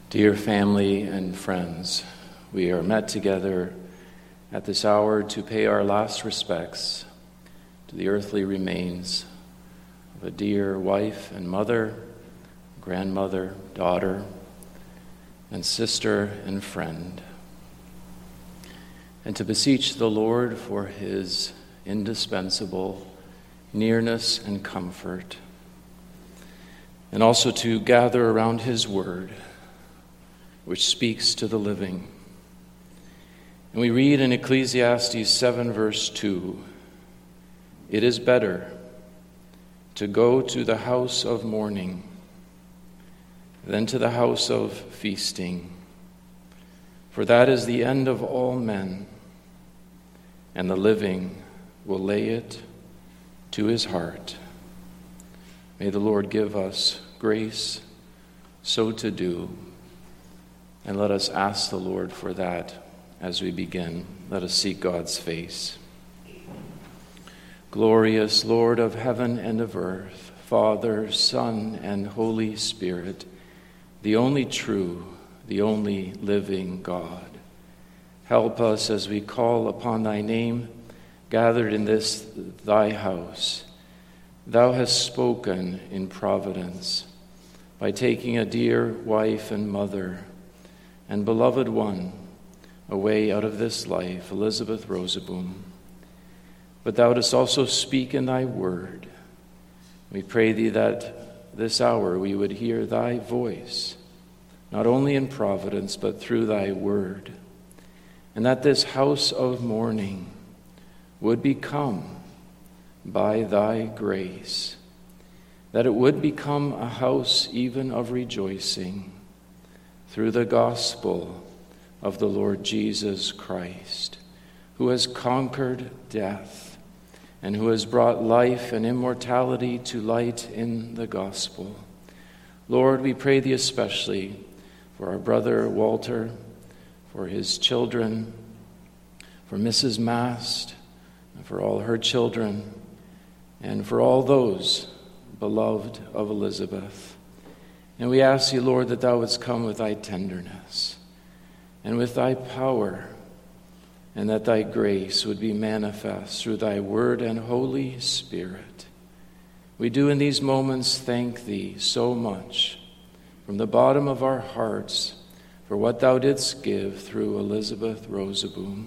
Dear family and friends, we are met together at this hour to pay our last respects to the earthly remains of a dear wife and mother, grandmother, daughter, and sister and friend, and to beseech the Lord for his indispensable nearness and comfort, and also to gather around his word, which speaks to the living. And we read in Ecclesiastes 7, verse 2, "It is better to go to the house of mourning than to the house of feasting, for that is the end of all men, and the living will lay it to his heart." May the Lord give us grace so to do. And let us ask the Lord for that as we begin. Let us seek God's face. Glorious Lord of heaven and of earth, Father, Son, and Holy Spirit, the only true, the only living God, help us as we call upon thy name, gathered in this thy house. Thou hast spoken in providence by taking a dear wife and mother and beloved one away out of this life, Elizabeth Rosaboom. But thou dost also speak in thy word. We pray thee that this hour we would hear thy voice, not only in providence, but through thy word, and that this house of mourning would become, by thy grace, that it would become a house even of rejoicing, through the gospel of the Lord Jesus Christ, who has conquered death and who has brought life and immortality to light in the gospel. Lord, we pray thee especially for our brother Walter, for his children, for Mrs. Mast, and for all her children, and for all those beloved of Elizabeth. And we ask thee, Lord, that thou wouldst come with thy tenderness and with thy power, and that thy grace would be manifest through thy word and Holy Spirit. We do in these moments thank thee so much from the bottom of our hearts for what thou didst give through Elizabeth Rosaboom.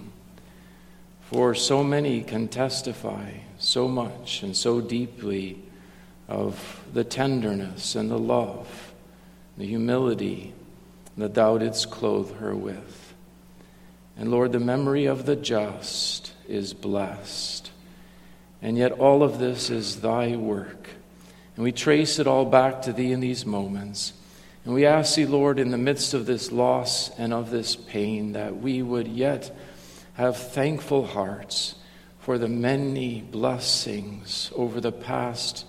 For so many can testify so much and so deeply of the tenderness and the love, the humility that thou didst clothe her with. And Lord, the memory of the just is blessed. And yet all of this is thy work. And we trace it all back to thee in these moments. And we ask thee, Lord, in the midst of this loss and of this pain, that we would yet have thankful hearts for the many blessings over the past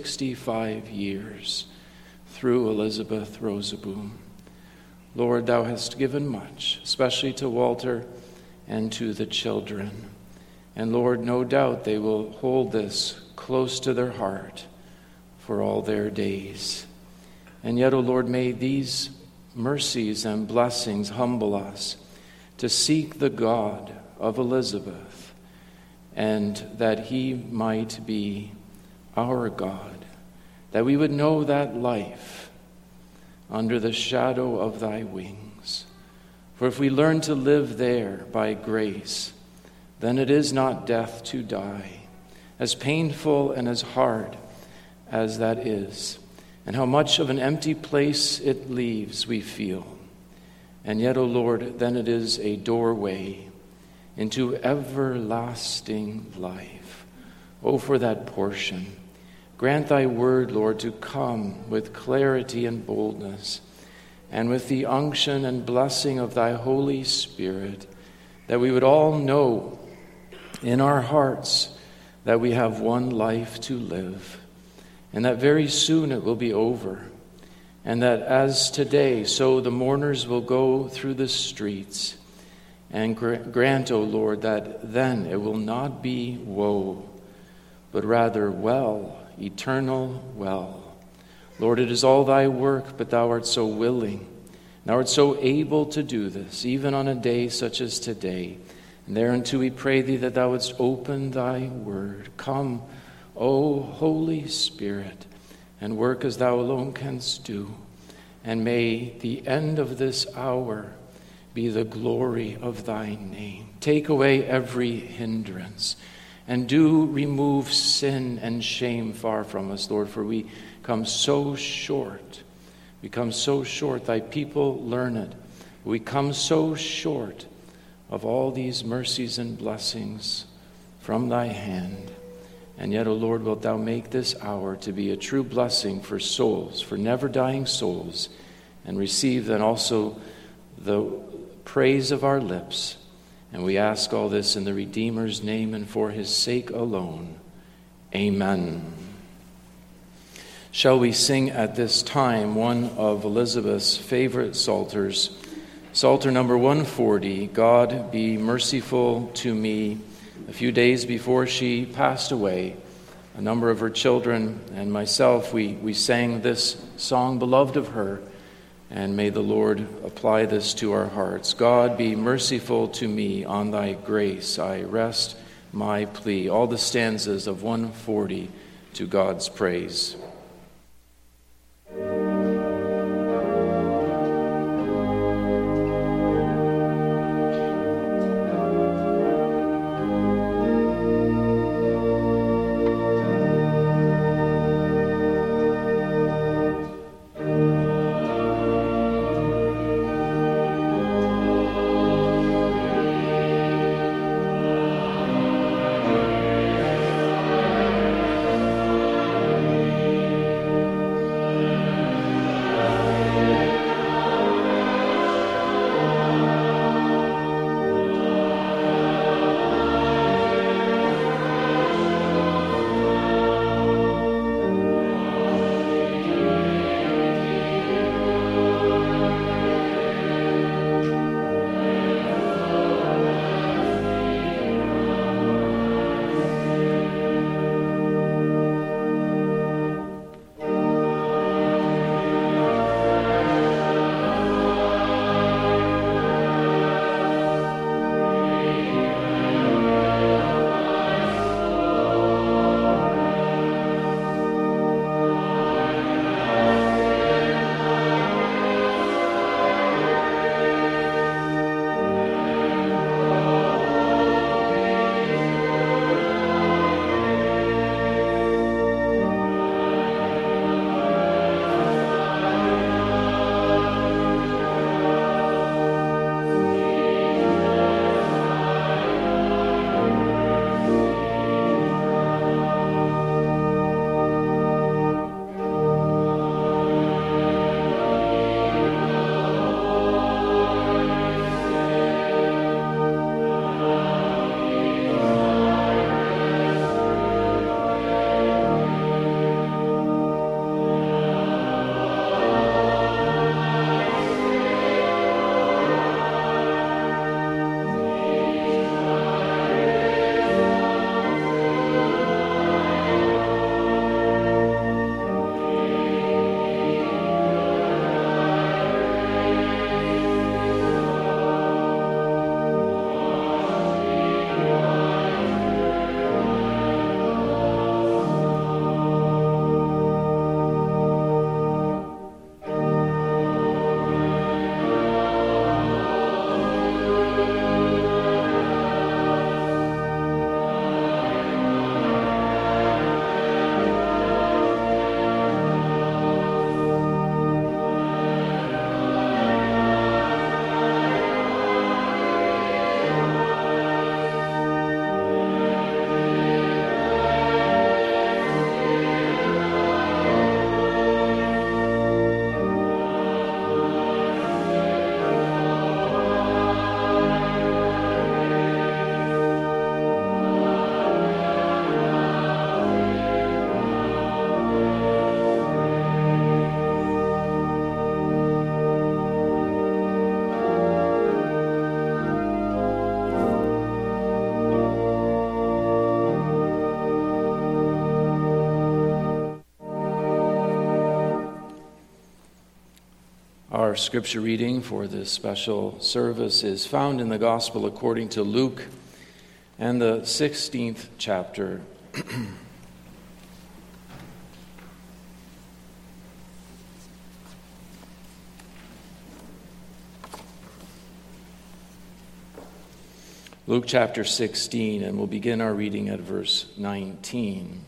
65 years through Elizabeth Rosaboom. Lord, thou hast given much, especially to Walter and to the children. And Lord, no doubt they will hold this close to their heart for all their days. And yet, O Lord, may these mercies and blessings humble us to seek the God of Elizabeth, and that he might be our God, that we would know that life under the shadow of thy wings. For if we learn to live there by grace, then it is not death to die, as painful and as hard as that is, and how much of an empty place it leaves we feel. And yet, O Lord, then it is a doorway into everlasting life. Oh, for that portion. Grant thy word, Lord, to come with clarity and boldness, and with the unction and blessing of thy Holy Spirit, that we would all know in our hearts that we have one life to live, and that very soon it will be over, and that as today, so the mourners will go through the streets, and grant, O Lord, that then it will not be woe, but rather well, eternal well. Lord, it is all thy work, but thou art so willing. Thou art so able to do this, even on a day such as today. And thereunto we pray thee that thou wouldst open thy word. Come, O Holy Spirit, and work as thou alone canst do. And may the end of this hour be the glory of thy name. Take away every hindrance, and do remove sin and shame far from us, Lord, for we come so short. We come so short. Thy people learn it. We come so short of all these mercies and blessings from thy hand. And yet, O Lord, wilt thou make this hour to be a true blessing for souls, for never-dying souls, and receive then also the praise of our lips. And we ask all this in the Redeemer's name and for his sake alone. Amen. Shall we sing at this time one of Elizabeth's favorite psalters, Psalter number 140, God be merciful to me. A few days before she passed away, a number of her children and myself, we sang this song, beloved of her, and may the Lord apply this to our hearts. God be merciful to me, on thy grace I rest my plea. All the stanzas of 140 to God's praise. Our scripture reading for this special service is found in the Gospel according to Luke and the 16th chapter. Luke chapter 16, and we'll begin our reading at verse 19.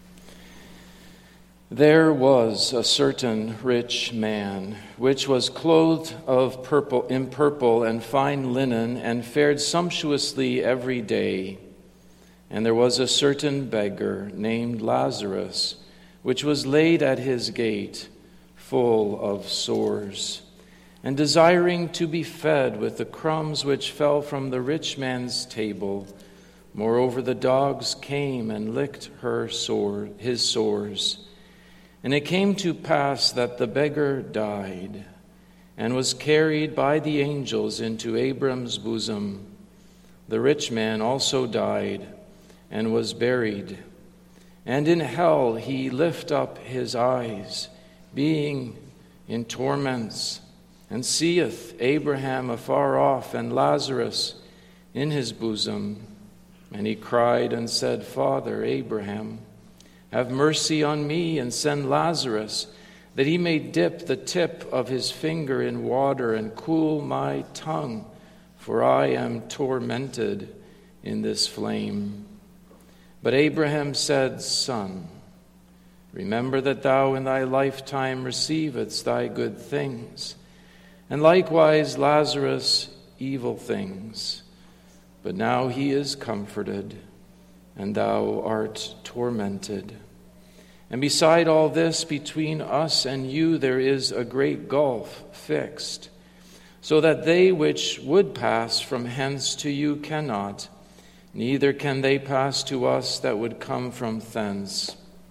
There was a certain rich man, which was clothed in purple and fine linen, and fared sumptuously every day. And there was a certain beggar named Lazarus, which was laid at his gate, full of sores, and desiring to be fed with the crumbs which fell from the rich man's table. Moreover, the dogs came and licked his sores. And it came to pass that the beggar died and was carried by the angels into Abram's bosom. The rich man also died and was buried. And in hell he lift up his eyes, being in torments, and seeth Abraham afar off and Lazarus in his bosom. And he cried and said, Father Abraham, have mercy on me, and send Lazarus, that he may dip the tip of his finger in water and cool my tongue, for I am tormented in this flame. But Abraham said, Son, remember that thou in thy lifetime receivedst thy good things, and likewise Lazarus evil things. But now he is comforted, and thou art tormented. And beside all this, between us and you there is a great gulf fixed, so that they which would pass from hence to you cannot, neither can they pass to us that would come from thence.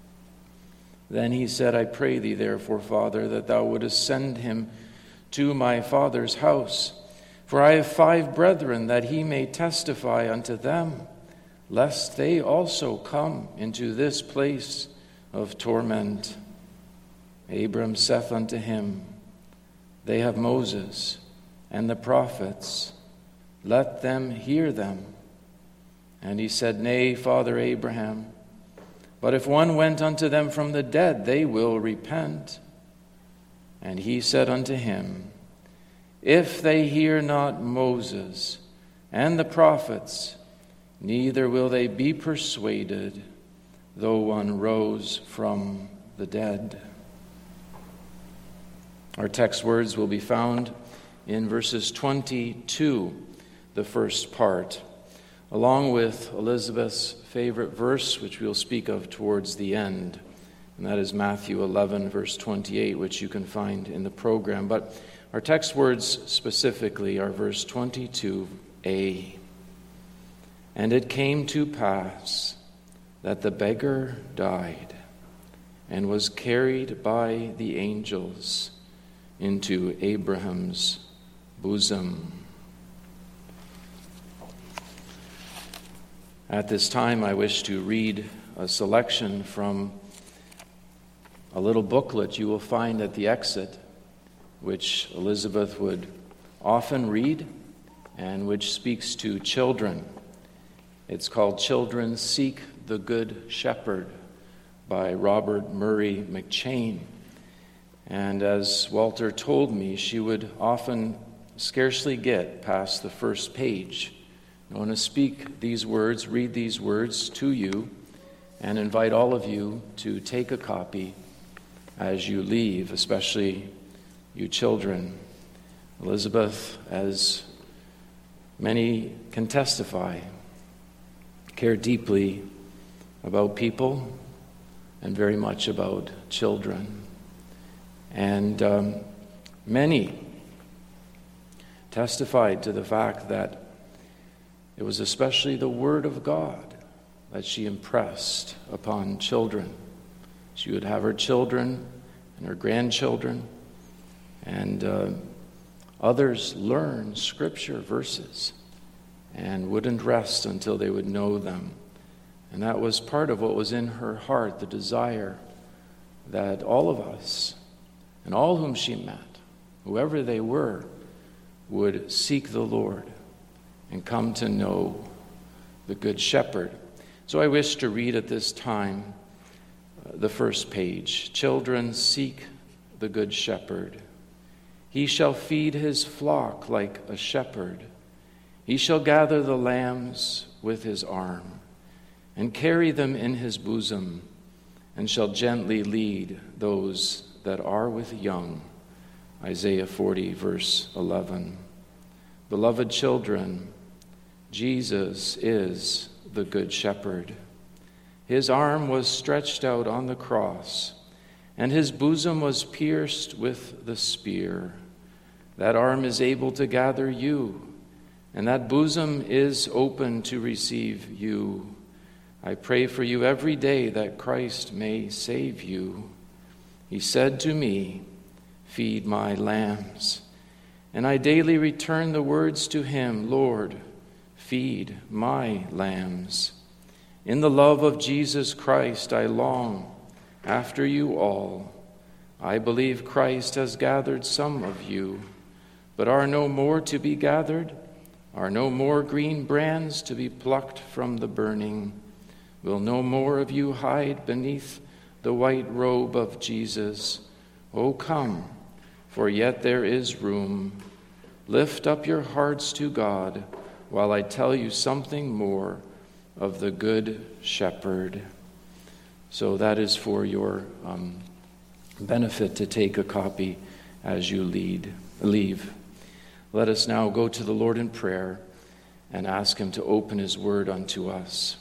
Then he said, I pray thee therefore, Father, that thou wouldest send him to my father's house. For I have 5 brethren, that he may testify unto them, lest they also come into this place of torment. Abram saith unto him, They have Moses and the prophets, let them hear them. And he said, Nay, Father Abraham, but if one went unto them from the dead, they will repent. And he said unto him, If they hear not Moses and the prophets, neither will they be persuaded, though one rose from the dead. Our text words will be found in verses 22, the first part, along with Elizabeth's favorite verse, which we'll speak of towards the end, and that is Matthew 11, verse 28, which you can find in the program. But our text words specifically are verse 22a. And it came to pass that the beggar died and was carried by the angels into Abraham's bosom. At this time, I wish to read a selection from a little booklet you will find at the exit, which Elizabeth would often read and which speaks to children. It's called Children Seek the Good Shepherd by Robert Murray McCheyne. And as Walter told me, she would often scarcely get past the first page. I want to speak these words, read these words to you, and invite all of you to take a copy as you leave, especially you children. Elizabeth, as many can testify, cared deeply about people and very much about children. And many testified to the fact that it was especially the Word of God that she impressed upon children. She would have her children and her grandchildren and others learn Scripture verses and wouldn't rest until they would know them. And that was part of what was in her heart, the desire that all of us and all whom she met whoever they were, would seek the Lord and come to know the Good Shepherd. So I wish to read at this time the first page. Children, seek the Good Shepherd. He shall feed his flock like a shepherd. He shall gather the lambs with his arm and carry them in his bosom, and shall gently lead those that are with young. Isaiah 40, verse 11. Beloved children, Jesus is the Good Shepherd. His arm was stretched out on the cross, and his bosom was pierced with the spear. That arm is able to gather you, and that bosom is open to receive you. I pray for you every day that Christ may save you. He said to me, "Feed my lambs." And I daily return the words to him, "Lord, feed my lambs." In the love of Jesus Christ, I long after you all. I believe Christ has gathered some of you, but are no more to be gathered? Are no more green brands to be plucked from the burning? Will no more of you hide beneath the white robe of Jesus? Oh, come, for yet there is room. Lift up your hearts to God while I tell you something more of the Good Shepherd. So that is for your benefit to take a copy as you leave. Let us now go to the Lord in prayer and ask him to open his word unto us.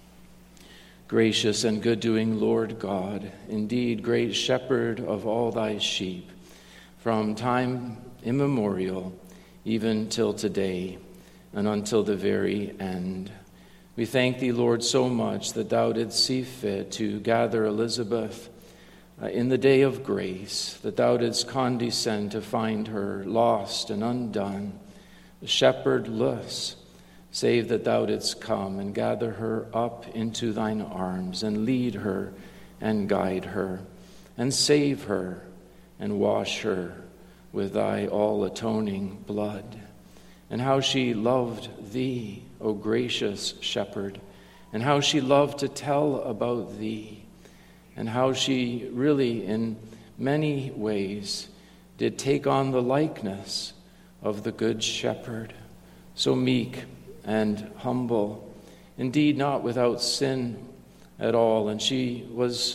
Gracious and good-doing Lord God, indeed great shepherd of all thy sheep, from time immemorial, even till today, and until the very end. We thank thee, Lord, so much that thou didst see fit to gather Elizabeth in the day of grace, that thou didst condescend to find her lost and undone, shepherdless, save that thou didst come and gather her up into thine arms and lead her and guide her and save her and wash her with thy all-atoning blood. And how she loved thee, O gracious shepherd, and how she loved to tell about thee, and how she really in many ways did take on the likeness of the Good Shepherd, so meek and humble, indeed not without sin at all, and she was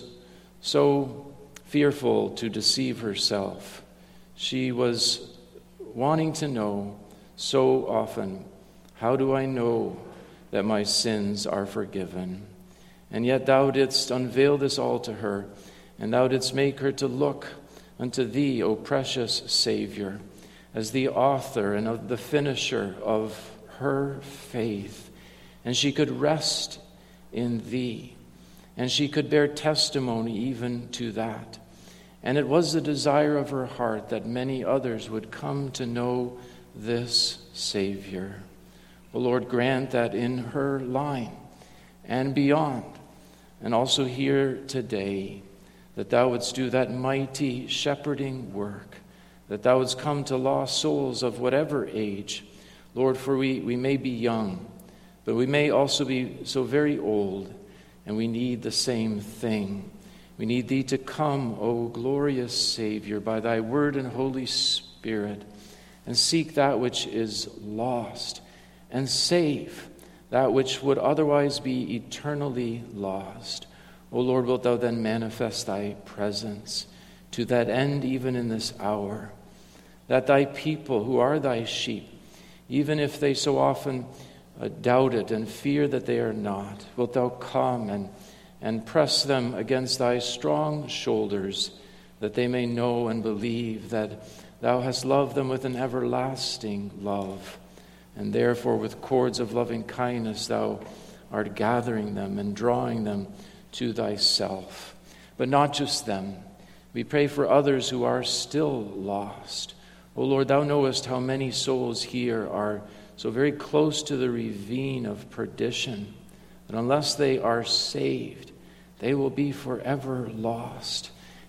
so fearful to deceive herself. She was wanting to know so often, how do I know that my sins are forgiven? And yet thou didst unveil this all to her, and thou didst make her to look unto thee, O precious Savior, as the author and of the finisher of her faith. And she could rest in thee, and she could bear testimony even to that. And it was the desire of her heart that many others would come to know this Savior. O Lord, grant that in her line and beyond, and also here today, that thou wouldst do that mighty shepherding work, that thou wouldst come to lost souls of whatever age. Lord, for we may be young, but we may also be so very old, and we need the same thing. We need thee to come, O glorious Savior, by thy word and Holy Spirit, and seek that which is lost, and save that which would otherwise be eternally lost. O Lord, wilt thou then manifest thy presence to that end even in this hour, that thy people who are thy sheep, even if they so often doubt it and fear that they are not, wilt thou come and press them against thy strong shoulders, that they may know and believe that thou hast loved them with an everlasting love, and therefore with cords of loving kindness thou art gathering them and drawing them to thyself. But not just them. We pray for others who are still lost. O Lord, thou knowest how many souls here are so very close to the ravine of perdition, that unless they are saved, they will be forever lost.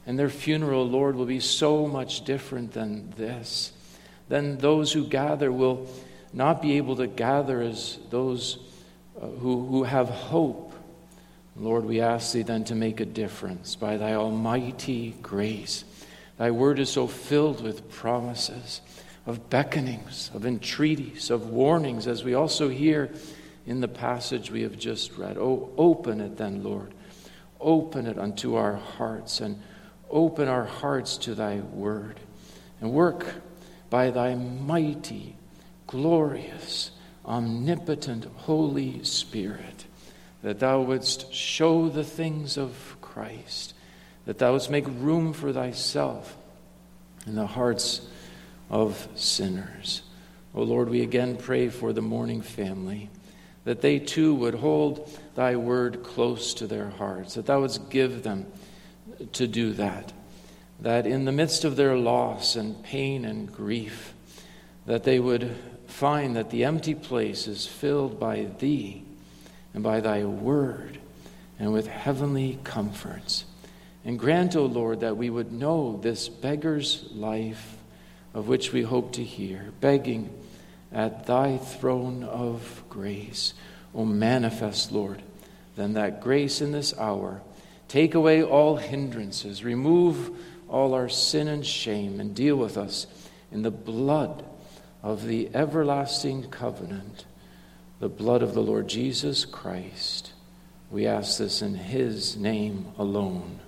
and their funeral, Lord, will be so much different than this. Then those who gather will not be able to gather as those who have hope. Lord, we ask thee then to make a difference by thy almighty grace. Thy word is so filled with promises, of beckonings, of entreaties, of warnings, as we also hear in the passage we have just read. Oh, open it then, Lord. Open it unto our hearts, and open our hearts to thy word, and work by thy mighty, glorious, omnipotent Holy Spirit, that thou wouldst show the things of Christ, that thou wouldst make room for thyself in the hearts of sinners. O Lord, we again pray for the mourning family, that they too would hold thy word close to their hearts, that thou wouldst give them to do that in the midst of their loss and pain and grief, that they would find that the empty place is filled by thee and by thy word and with heavenly comforts. And grant, O Lord, that we would know this beggar's life of which we hope to hear, begging at thy throne of grace. O manifest, Lord, then that grace in this hour. Take away all hindrances, remove all our sin and shame, and deal with us in the blood of the everlasting covenant, the blood of the Lord Jesus Christ. We ask this in his name alone.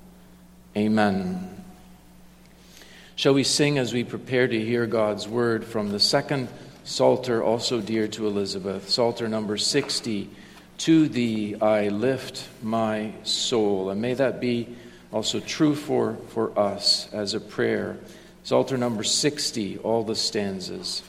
Amen. Shall we sing as we prepare to hear God's word from the second Psalter, also dear to Elizabeth, Psalter number 60, To Thee I Lift My Soul. And may that be also true for us as a prayer. Psalter number 60, all the stanzas.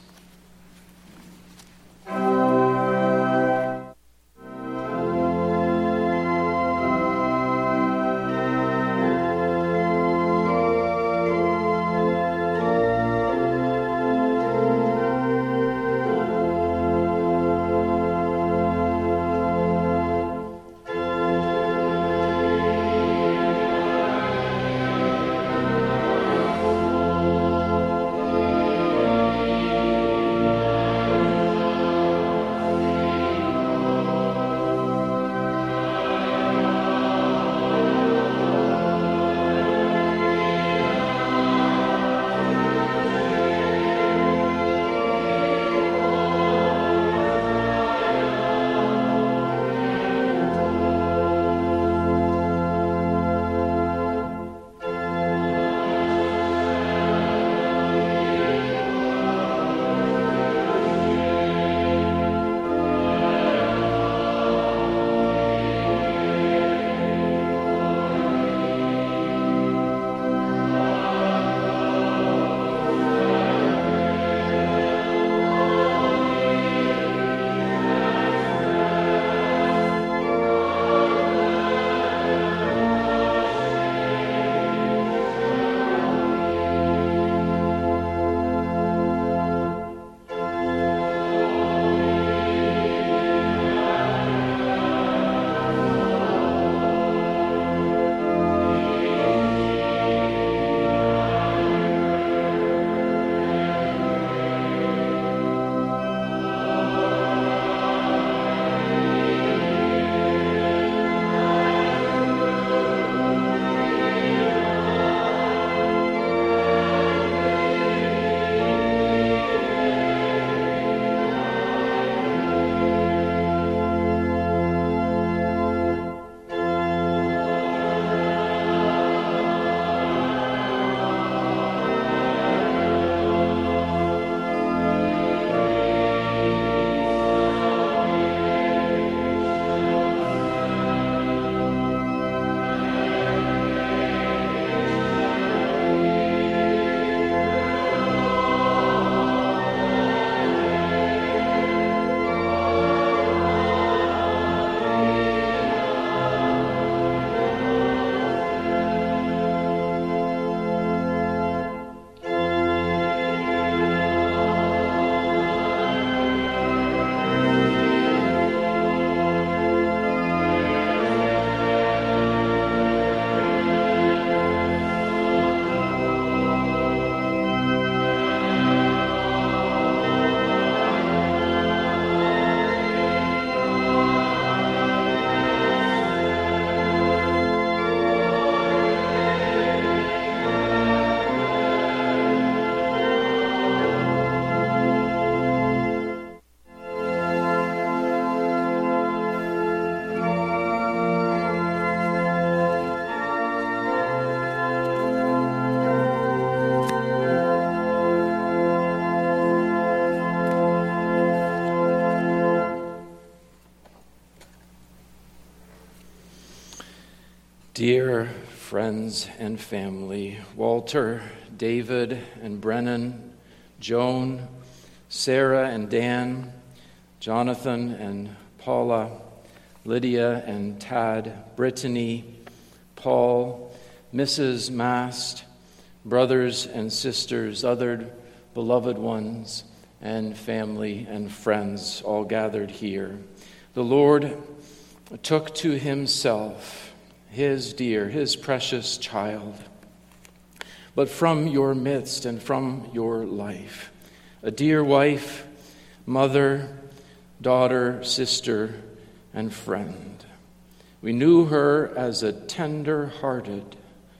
Dear friends and family, Walter, David, and Brennan, Joan, Sarah and Dan, Jonathan and Paula, Lydia and Tad, Brittany, Paul, Mrs. Mast, brothers and sisters, other beloved ones, and family and friends all gathered here. The Lord took to himself his dear, his precious child, but from your midst and from your life, a dear wife, mother, daughter, sister, and friend. We knew her as a tender-hearted,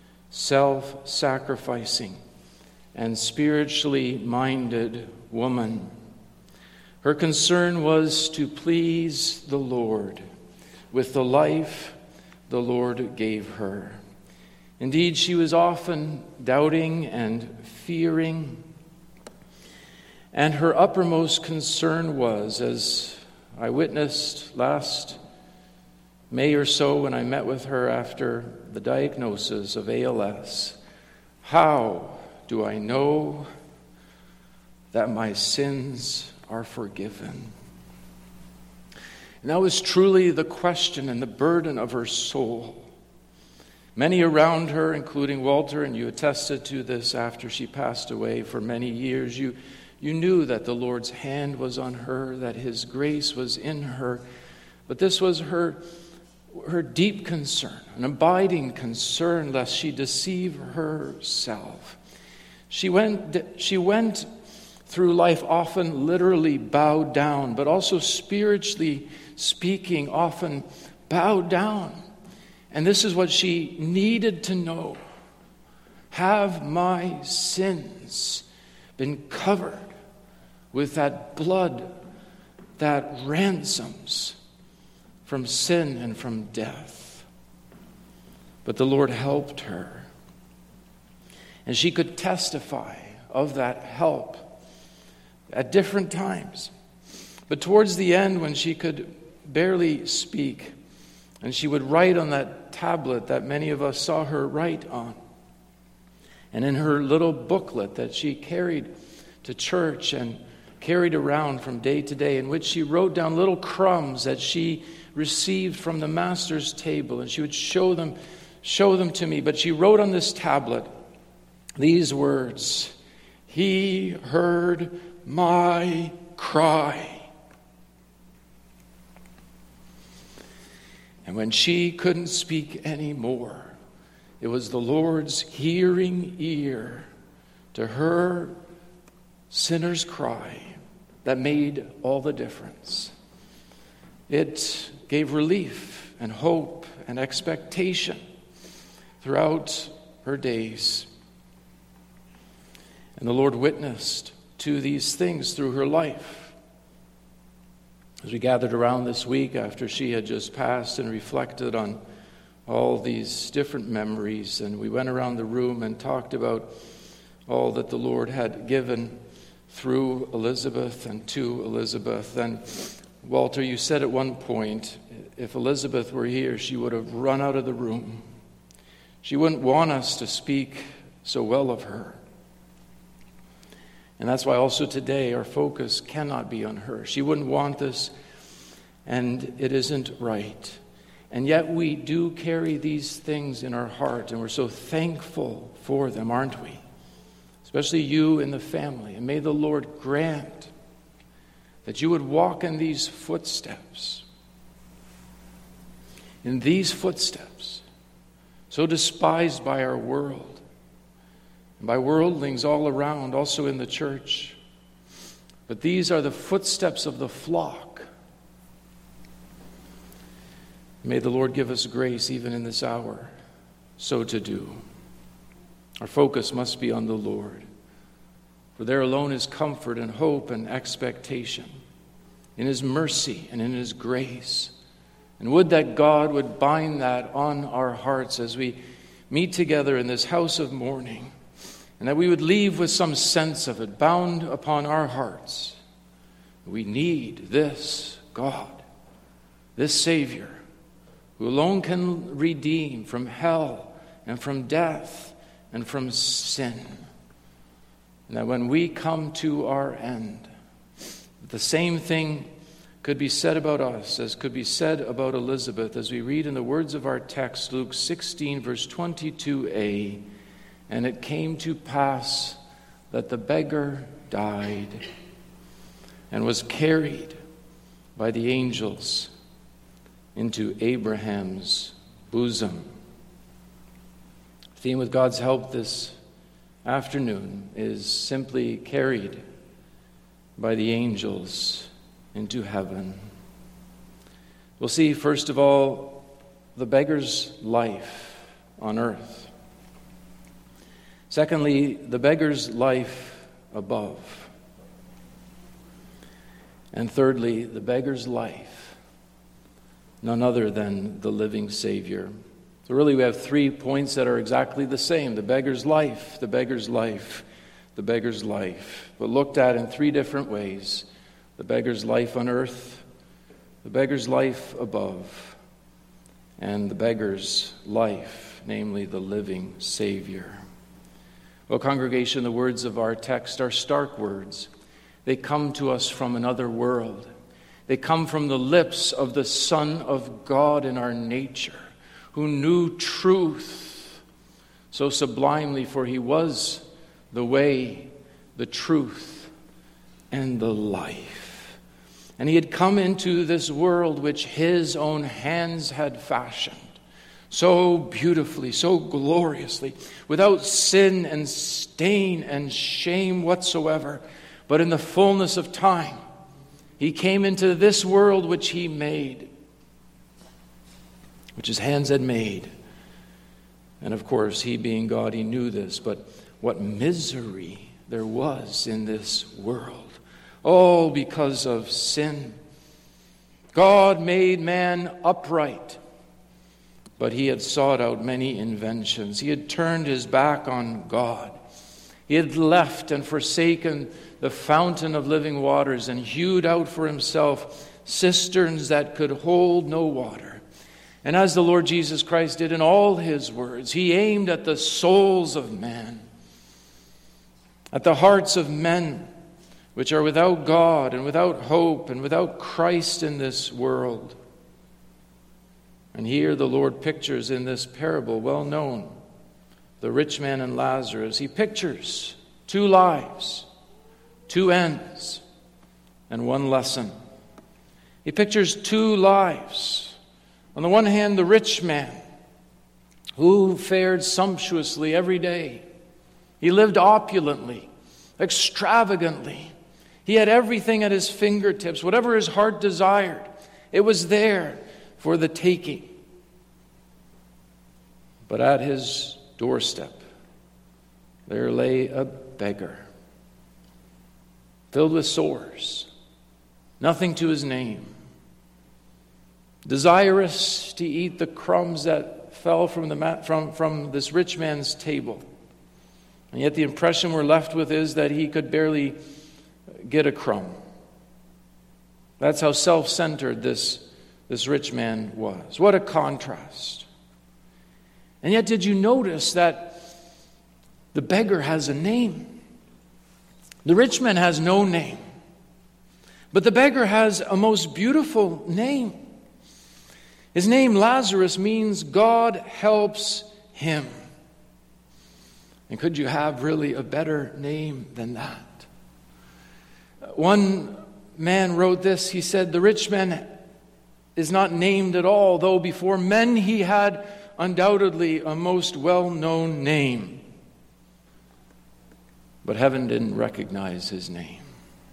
self-sacrificing, and spiritually minded woman. Her concern was to please the Lord with the life the Lord gave her. Indeed, she was often doubting and fearing, and her uppermost concern was, as I witnessed last May or so when I met with her after the diagnosis of ALS, how do I know that my sins are forgiven? And that was truly the question and the burden of her soul. Many around her, including Walter, and you attested to this after she passed away for many years, you knew that the Lord's hand was on her, that his grace was in her. But this was her deep concern, an abiding concern lest she deceive herself. She went through life often literally bowed down, but also spiritually speaking, often bowed down. And this is what she needed to know. Have my sins been covered with that blood that ransoms from sin and from death? But the Lord helped her. And she could testify of that help at different times. But towards the end, when she could barely speak, and she would write on that tablet that many of us saw her write on, and in her little booklet that she carried to church and carried around from day to day, in which she wrote down little crumbs that she received from the master's table, and she would show them to me. But she wrote on this tablet these words: "He heard my cry." And when she couldn't speak anymore, it was the Lord's hearing ear to her sinner's cry that made all the difference. It gave relief and hope and expectation throughout her days. And the Lord witnessed to these things through her life. As we gathered around this week after she had just passed and reflected on all these different memories, and we went around the room and talked about all that the Lord had given through Elizabeth and to Elizabeth. And Walter, you said at one point, if Elizabeth were here, she would have run out of the room. She wouldn't want us to speak so well of her. And that's why also today our focus cannot be on her. She wouldn't want this, and it isn't right. And yet we do carry these things in our heart, and we're so thankful for them, aren't we? Especially you and the family. And may the Lord grant that you would walk in these footsteps. In these footsteps, so despised by our world, and by worldlings all around, also in the church. But these are the footsteps of the flock. May the Lord give us grace even in this hour so to do. Our focus must be on the Lord, for there alone is comfort and hope and expectation, in his mercy and in his grace. And would that God would bind that on our hearts as we meet together in this house of mourning, and that we would leave with some sense of it bound upon our hearts. We need this God, this Savior, who alone can redeem from hell and from death and from sin. And that when we come to our end, the same thing could be said about us as could be said about Elizabeth, as we read in the words of our text, Luke 16, verse 22a, and it came to pass that the beggar died and was carried by the angels into Abraham's bosom. The theme, with God's help this afternoon, is simply carried by the angels into heaven. We'll see, first of all, the beggar's life on earth. Secondly, the beggar's life above. And thirdly, the beggar's life, none other than the living Savior. So really we have 3 points that are exactly the same. The beggar's life, the beggar's life, the beggar's life, but looked at in 3 different ways. The beggar's life on earth, the beggar's life above, and the beggar's life, namely the living Savior. Well, congregation, the words of our text are stark words. They come to us from another world. They come from the lips of the Son of God in our nature, who knew truth so sublimely, for he was the way, the truth, and the life. And he had come into this world which his own hands had fashioned, so beautifully, so gloriously, without sin and stain and shame whatsoever. But in the fullness of time, he came into this world which he made, which his hands had made. And of course, he being God, he knew this, but what misery there was in this world. All because of sin. God made man upright, but he had sought out many inventions. He had turned his back on God. He had left and forsaken the fountain of living waters and hewed out for himself cisterns that could hold no water. And as the Lord Jesus Christ did in all his words, he aimed at the souls of man, at the hearts of men which are without God and without hope and without Christ in this world. And here the Lord pictures in this parable, well known, the rich man and Lazarus. He pictures 2 lives, 2 ends, and 1 lesson. He pictures 2 lives. On the one hand, the rich man, who fared sumptuously every day. He lived opulently, extravagantly. He had everything at his fingertips. Whatever his heart desired, it was there for the taking. But at his doorstep, there lay a beggar, filled with sores, nothing to his name, desirous to eat the crumbs that fell from this rich man's table. And yet the impression we're left with is that he could barely get a crumb. That's how self-centered this rich man was. What a contrast. And yet, did you notice that the beggar has a name? The rich man has no name. But the beggar has a most beautiful name. His name, Lazarus, means God helps him. And could you have really a better name than that? One man wrote this. He said, the rich man is not named at all, though before men he had undoubtedly a most well-known name. But heaven didn't recognize his name.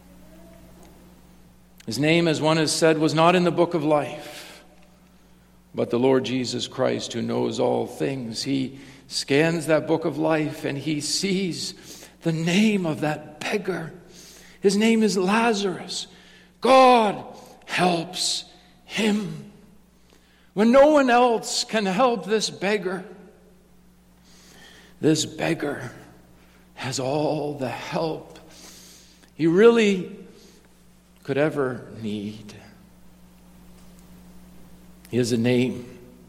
His name, as one has said, was not in the book of life. But the Lord Jesus Christ, who knows all things, he scans that book of life and he sees the name of that beggar. His name is Lazarus. God helps him. When no one else can help this beggar has all the help he really could ever need. He has a name.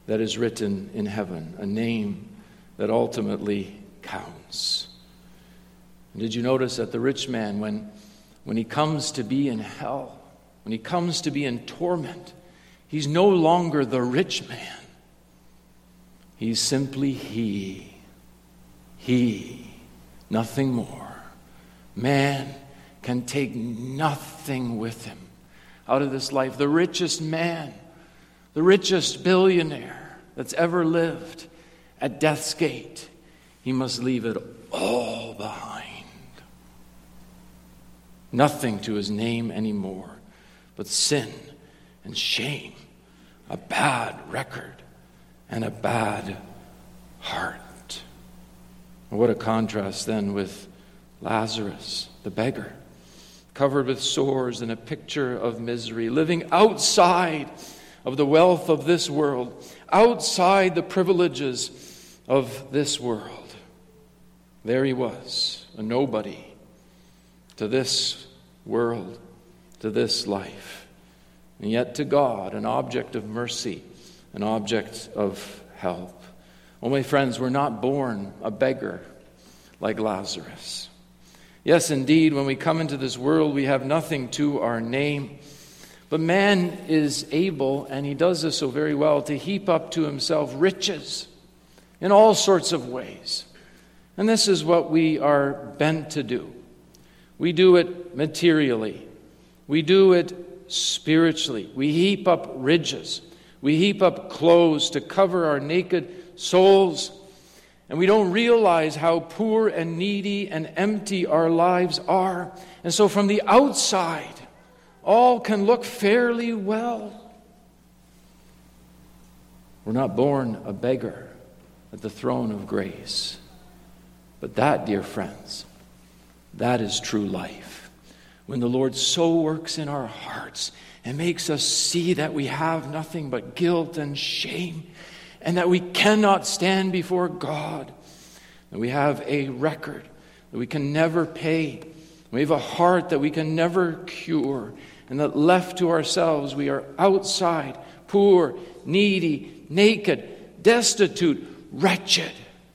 that is written in heaven, a name that ultimately counts. And did you notice that the rich man, when he comes to be in hell, when he comes to be in torment, he's no longer the rich man. He's simply he, nothing more. Man can take nothing with him out of this life. The richest man, the richest billionaire that's ever lived, at death's gate, he must leave it all behind. Nothing to his name anymore but sin and shame, a bad record, and a bad heart. What a contrast then with Lazarus, the beggar, covered with sores and a picture of misery, living outside of the wealth of this world, outside the privileges of this world. There he was, a nobody to this world, to this life, and yet to God, an object of mercy, an object of help. Oh, my friends, we're not born a beggar like Lazarus. Yes, indeed, when we come into this world, we have nothing to our name. But man is able, and he does this so very well, to heap up to himself riches in all sorts of ways. And this is what we are bent to do. We do it materially. We do it spiritually. We heap up riches. We heap up clothes to cover our naked souls. And we don't realize how poor and needy and empty our lives are. And so from the outside, all can look fairly well. We're not born a beggar at the throne of grace. But that, dear friends, that is true life. When the Lord so works in our hearts and makes us see that we have nothing but guilt and shame, and that we cannot stand before God, that we have a record that we can never pay, we have a heart that we can never cure, and that left to ourselves we are outside, poor, needy, naked, destitute, wretched.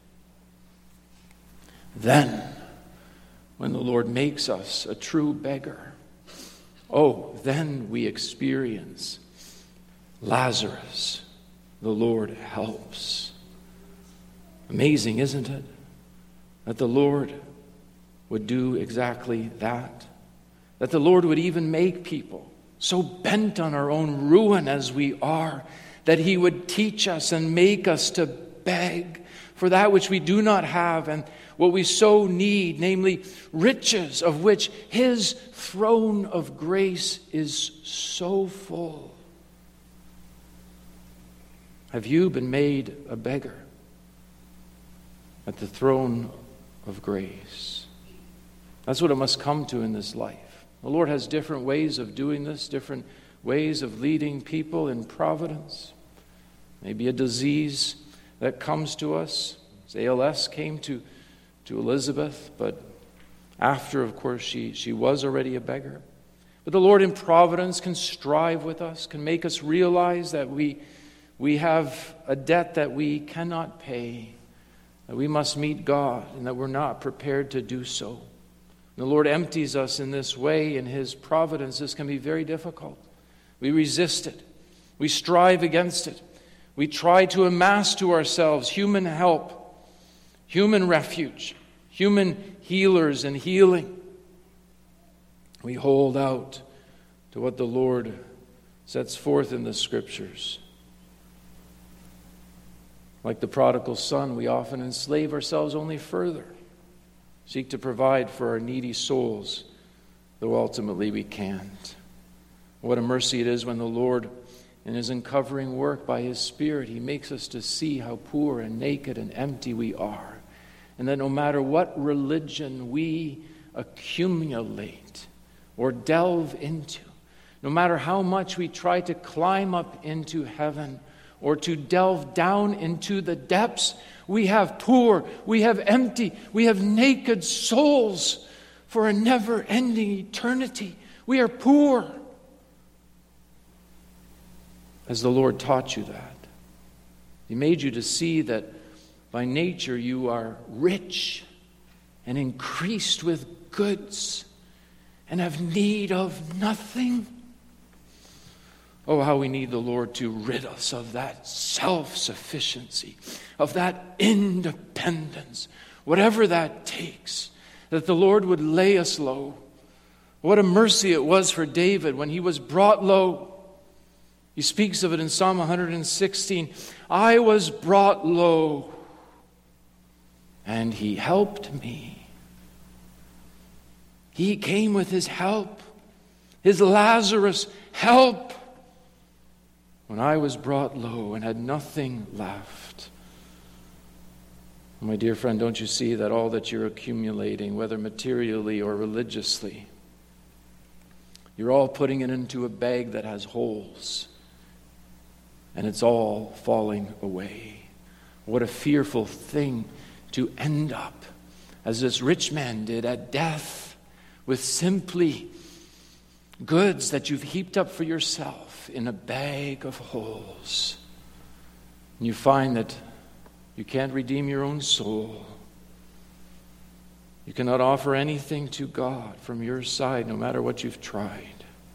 Then, when the Lord makes us a true beggar, then we experience Lazarus. The Lord helps. Amazing, isn't it? That the Lord would do exactly that. That the Lord would even make people so bent on our own ruin as we are, that He would teach us and make us to beg for that which we do not have and what we so need, namely riches of which His throne of grace is so full. Have you been made a beggar at the throne of grace? That's what it must come to in this life. The Lord has different ways of doing this, different ways of leading people in providence. Maybe a disease that comes to us. ALS came to Elizabeth, but after, of course, she was already a beggar. But the Lord in providence can strive with us, can make us realize that we have a debt that we cannot pay, that we must meet God, and that we're not prepared to do so. And the Lord empties us in this way in His providence. This can be very difficult. We resist it. We strive against it. We try to amass to ourselves human help, human refuge, human healers and healing. We hold out to what the Lord sets forth in the Scriptures. Like the prodigal son, we often enslave ourselves only further, seek to provide for our needy souls, though ultimately we can't. What a mercy it is when the Lord, in His uncovering work by His Spirit, He makes us to see how poor and naked and empty we are. And that no matter what religion we accumulate or delve into, no matter how much we try to climb up into heaven or to delve down into the depths, we have poor, we have empty, we have naked souls for a never-ending eternity. We are poor. Has the Lord taught you that? He made you to see that by nature you are rich and increased with goods and have need of nothing. Oh, how we need the Lord to rid us of that self-sufficiency, of that independence, whatever that takes, that the Lord would lay us low. What a mercy it was for David when he was brought low. He speaks of it in Psalm 116. I was brought low, and he helped me. He came with his help, his Lazarus help, when I was brought low and had nothing left. My dear friend, don't you see that all that you're accumulating, whether materially or religiously, you're all putting it into a bag that has holes, and it's all falling away. What a fearful thing to end up, as this rich man did, at death, with simply goods that you've heaped up for yourself in a bag of holes. And you find that you can't redeem your own soul. You cannot offer anything to God from your side, no matter what you've tried.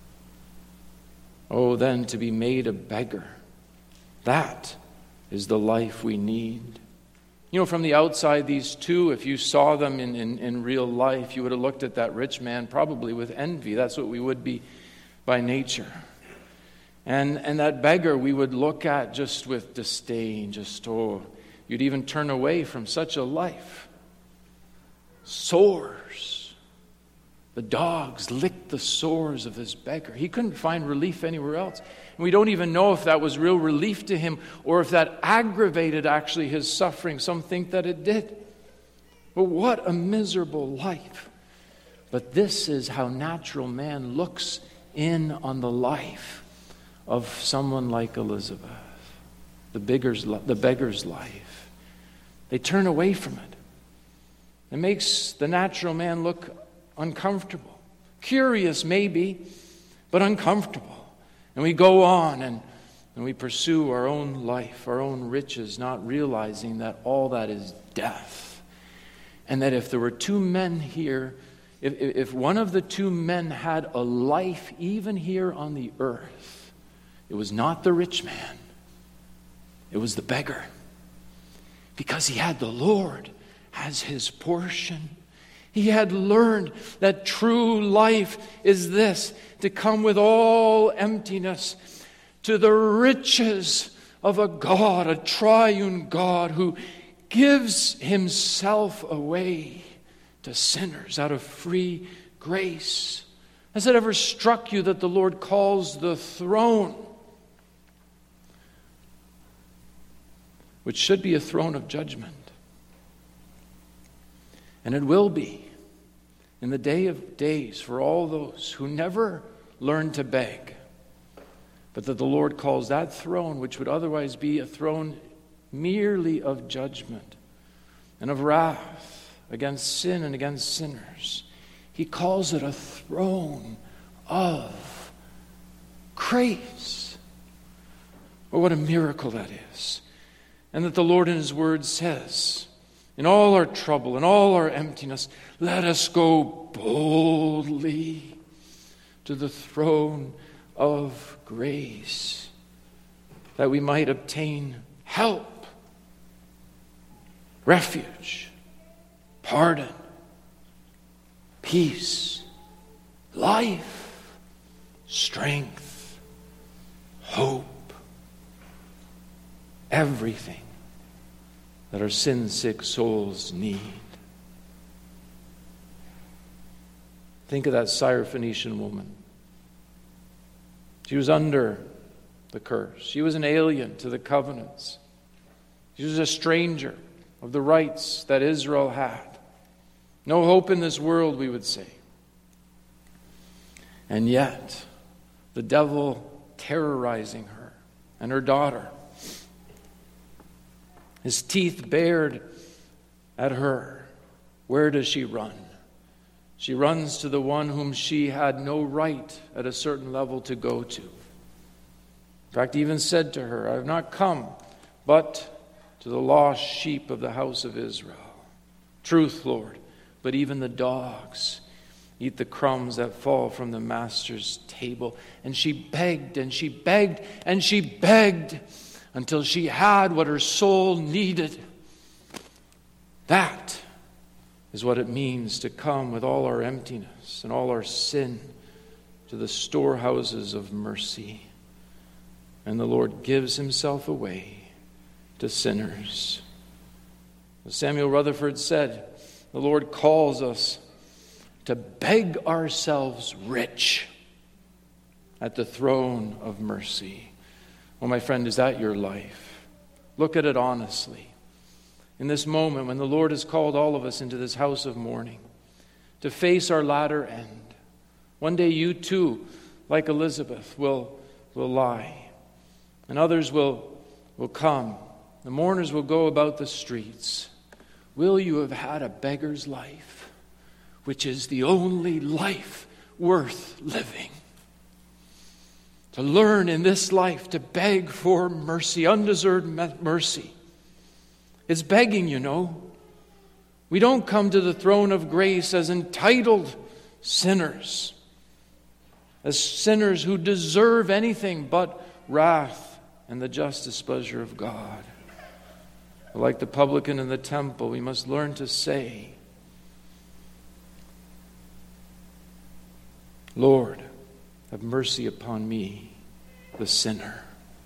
Oh, then to be made a beggar, that is the life we need. You know, from the outside, these two, if you saw them in real life, you would have looked at that rich man probably with envy. That's what we would be by nature. And that beggar we would look at just with disdain, you'd even turn away from such a life. Sores. The dogs licked the sores of this beggar. He couldn't find relief anywhere else. And we don't even know if that was real relief to him or if that aggravated actually his suffering. Some think that it did. But what a miserable life. But this is how natural man looks in on the life of someone like Elizabeth, the beggar's life. They turn away from it. It makes the natural man look uncomfortable. Curious maybe, but uncomfortable. And we go on and we pursue our own life, our own riches, not realizing that all that is death. And that if there were two men here, if one of the two men had a life even here on the earth, it was not the rich man. It was the beggar. Because he had the Lord as his portion. He had learned that true life is this, to come with all emptiness to the riches of a God, a triune God who gives himself away to sinners out of free grace. Has it ever struck you that the Lord calls the throne, which should be a throne of judgment, and it will be in the day of days for all those who never learned to beg, but that the Lord calls that throne, which would otherwise be a throne merely of judgment and of wrath against sin and against sinners, he calls it a throne of grace. Oh, what a miracle that is. And that the Lord in his word says, in all our trouble, in all our emptiness, let us go boldly to the throne of grace, that we might obtain help, refuge, pardon, peace, life, strength, hope, everything that our sin-sick souls need. Think of that Syrophoenician woman. She was under the curse. She was an alien to the covenants. She was a stranger of the rights that Israel had. No hope in this world, we would say. And yet, the devil terrorizing her and her daughter, his teeth bared at her. Where does she run? She runs to the one whom she had no right at a certain level to go to. In fact, he even said to her, I have not come but to the lost sheep of the house of Israel. Truth, Lord, but even the dogs eat the crumbs that fall from the master's table. And she begged and she begged and she begged until she had what her soul needed. That is what it means to come with all our emptiness and all our sin to the storehouses of mercy. And the Lord gives himself away to sinners. As Samuel Rutherford said, the Lord calls us to beg ourselves rich at the throne of mercy. Oh, my friend, is that your life? Look at it honestly. In this moment when the Lord has called all of us into this house of mourning to face our latter end, one day you too, like Elizabeth, will lie. And others will come. The mourners will go about the streets. Will you have had a beggar's life, which is the only life worth living? To learn in this life to beg for mercy, undeserved mercy. It's begging, you know. We don't come to the throne of grace as entitled sinners, as sinners who deserve anything but wrath and the just displeasure of God. Like the publican in the temple, we must learn to say, Lord, have mercy upon me, the sinner.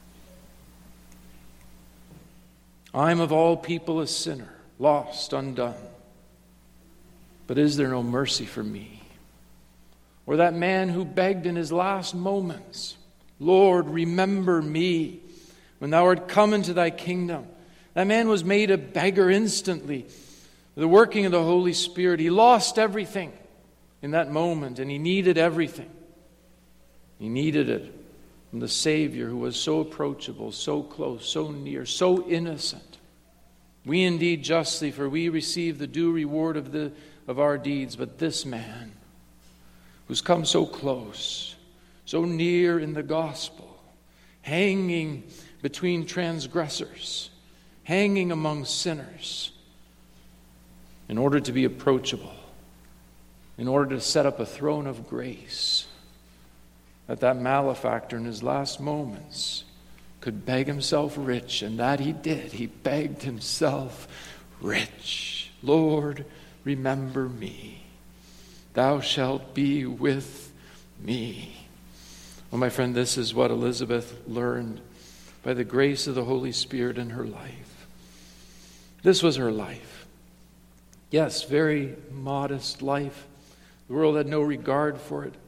I'm of all people a sinner, lost, undone. But is there no mercy for me? Or that man who begged in his last moments, Lord, remember me when thou art come into thy kingdom. That man was made a beggar instantly. The working of the Holy Spirit. He lost everything in that moment, and he needed everything. He needed it from the Savior who was so approachable, so close, so near, so innocent. We indeed justly, for we receive the due reward of our deeds, but this man who's come so close, so near in the gospel, hanging between transgressors, hanging among sinners, in order to be approachable, in order to set up a throne of grace, that malefactor in his last moments could beg himself rich, and that he did. He begged himself rich. Lord, remember me. Thou shalt be with me. Well, my friend, this is what Elizabeth learned by the grace of the Holy Spirit in her life. This was her life. Yes, very modest life. The world had no regard for it.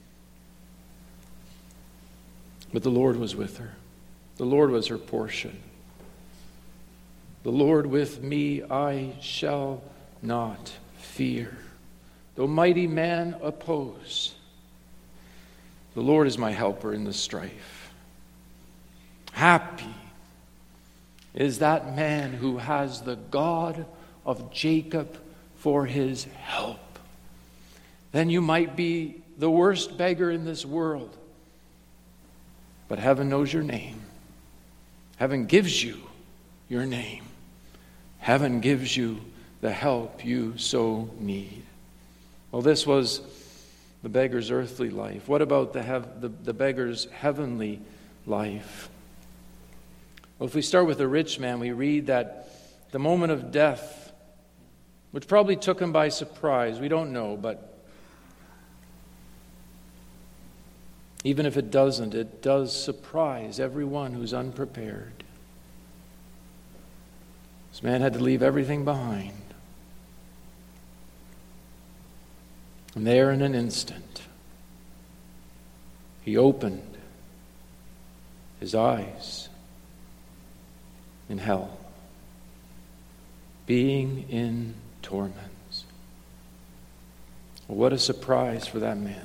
But the Lord was with her. The Lord was her portion. The Lord with me, I shall not fear. Though mighty man oppose, the Lord is my helper in the strife. Happy is that man who has the God of Jacob for his help. Then you might be the worst beggar in this world, but heaven knows your name. Heaven gives you your name. Heaven gives you the help you so need. Well, this was the beggar's earthly life. What about the beggar's heavenly life? Well, if we start with the rich man, we read that the moment of death, which probably took him by surprise, we don't know, but even if it doesn't, it does surprise everyone who's unprepared. This man had to leave everything behind. And there in an instant, he opened his eyes in hell, being in torments. Well, what a surprise for that man.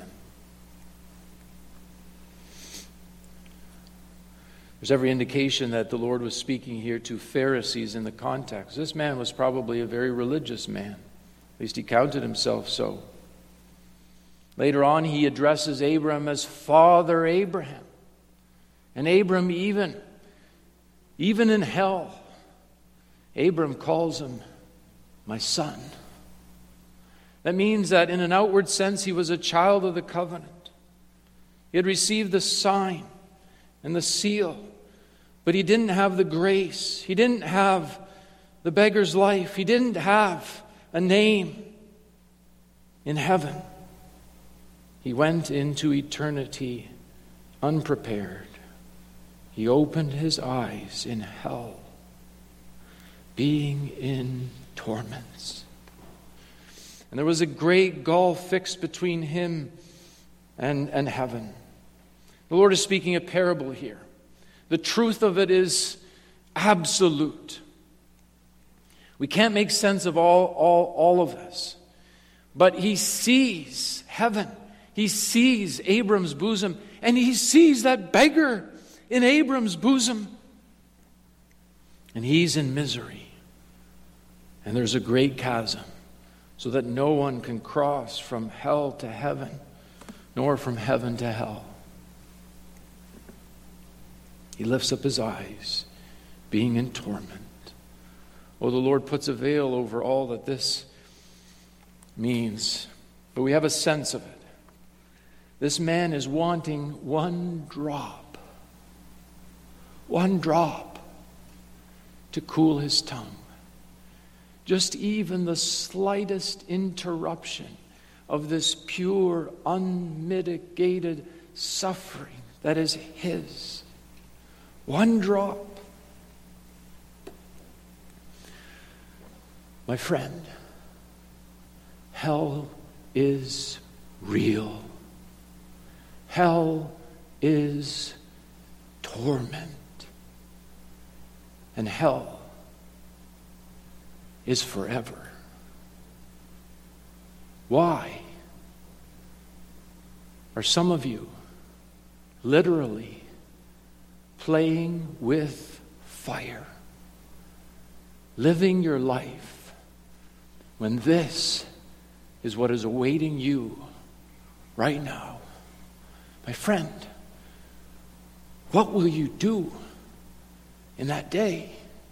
There's every indication that the Lord was speaking here to Pharisees in the context. This man was probably a very religious man. At least he counted himself so. Later on, he addresses Abraham as Father Abraham. And Abram even Even in hell, Abram calls him my son. That means that in an outward sense, he was a child of the covenant. He had received the sign and the seal, but he didn't have the grace. He didn't have the beggar's life. He didn't have a name in heaven. He went into eternity unprepared. He opened his eyes in hell, being in torments. And there was a great gulf fixed between him and heaven. The Lord is speaking a parable here. The truth of it is absolute. We can't make sense of all of this. But he sees heaven. He sees Abram's bosom. And he sees that beggar in Abram's bosom. And he's in misery. And there's a great chasm, so that no one can cross from hell to heaven, nor from heaven to hell. He lifts up his eyes, being in torment. Oh, the Lord puts a veil over all that this means, but we have a sense of it. This man is wanting one drop to cool his tongue. Just even the slightest interruption of this pure, unmitigated suffering that is his. One drop. My friend, hell is real. Hell is torment. And hell is forever. Why are some of you literally playing with fire, living your life, when this is what is awaiting you right now? My friend, what will you do in that day?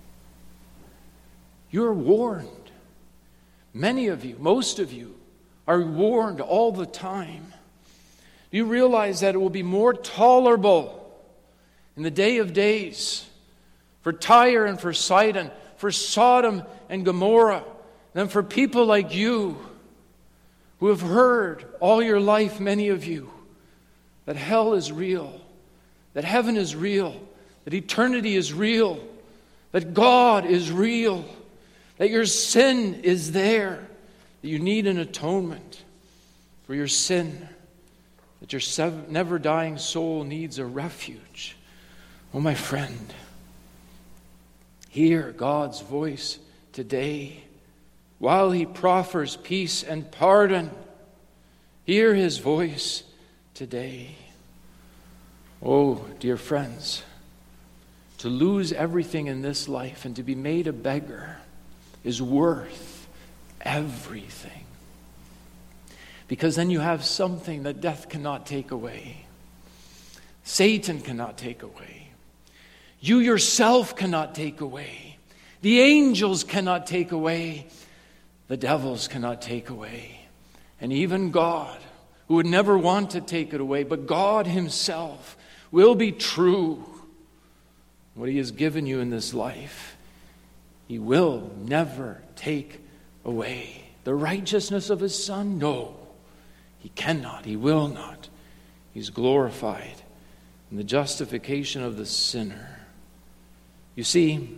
You're warned. Many of you, most of you, are warned all the time. Do you realize that it will be more tolerable in the day of days for Tyre and for Sidon, for Sodom and Gomorrah, than for people like you who have heard all your life, many of you, that hell is real, that heaven is real, that eternity is real, that God is real, that your sin is there, that you need an atonement for your sin, that your never-dying soul needs a refuge. Oh, my friend, hear God's voice today while He proffers peace and pardon. Hear His voice today. Oh, dear friends, to lose everything in this life and to be made a beggar is worth everything. Because then you have something that death cannot take away. Satan cannot take away. You yourself cannot take away. The angels cannot take away. The devils cannot take away. And even God, who would never want to take it away, but God Himself will be true. What He has given you in this life, He will never take away. The righteousness of His Son? No, He cannot. He will not. He's glorified in the justification of the sinner. You see,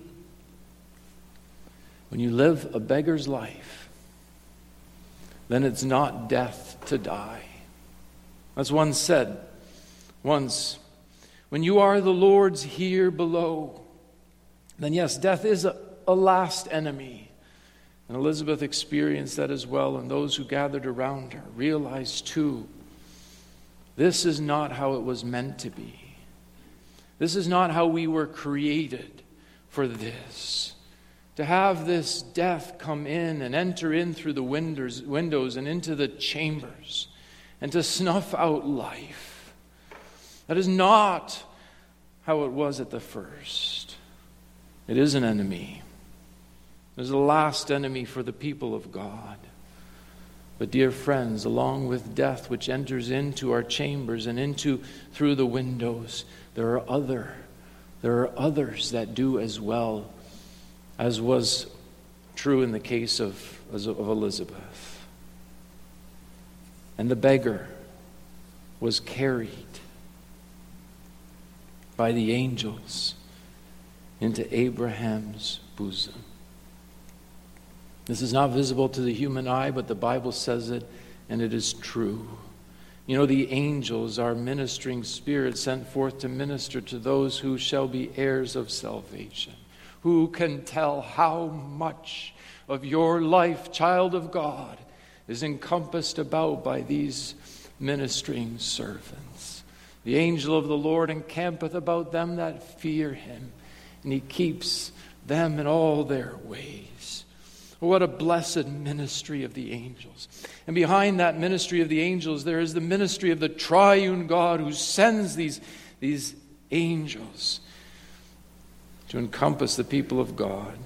when you live a beggar's life, then it's not death to die. As one said once, when you are the Lord's here below, then yes, death is a last enemy. And Elizabeth experienced that as well, and those who gathered around her realized too, this is not how it was meant to be. This is not how we were created for this. To have this death come in and enter in through the windows and into the chambers and to snuff out life. That is not how it was at the first. It is an enemy. It is the last enemy for the people of God. But dear friends, along with death which enters into our chambers and into through the windows, there are others that do as well, as was true in the case of Elizabeth. And the beggar was carried by the angels into Abraham's bosom. This is not visible to the human eye, but the Bible says it, and it is true. You know, the angels are ministering spirits sent forth to minister to those who shall be heirs of salvation. Who can tell how much of your life, child of God, is encompassed about by these ministering servants? The angel of the Lord encampeth about them that fear him, and he keeps them in all their ways. What a blessed ministry of the angels. And behind that ministry of the angels, there is the ministry of the triune God who sends these angels to encompass the people of God.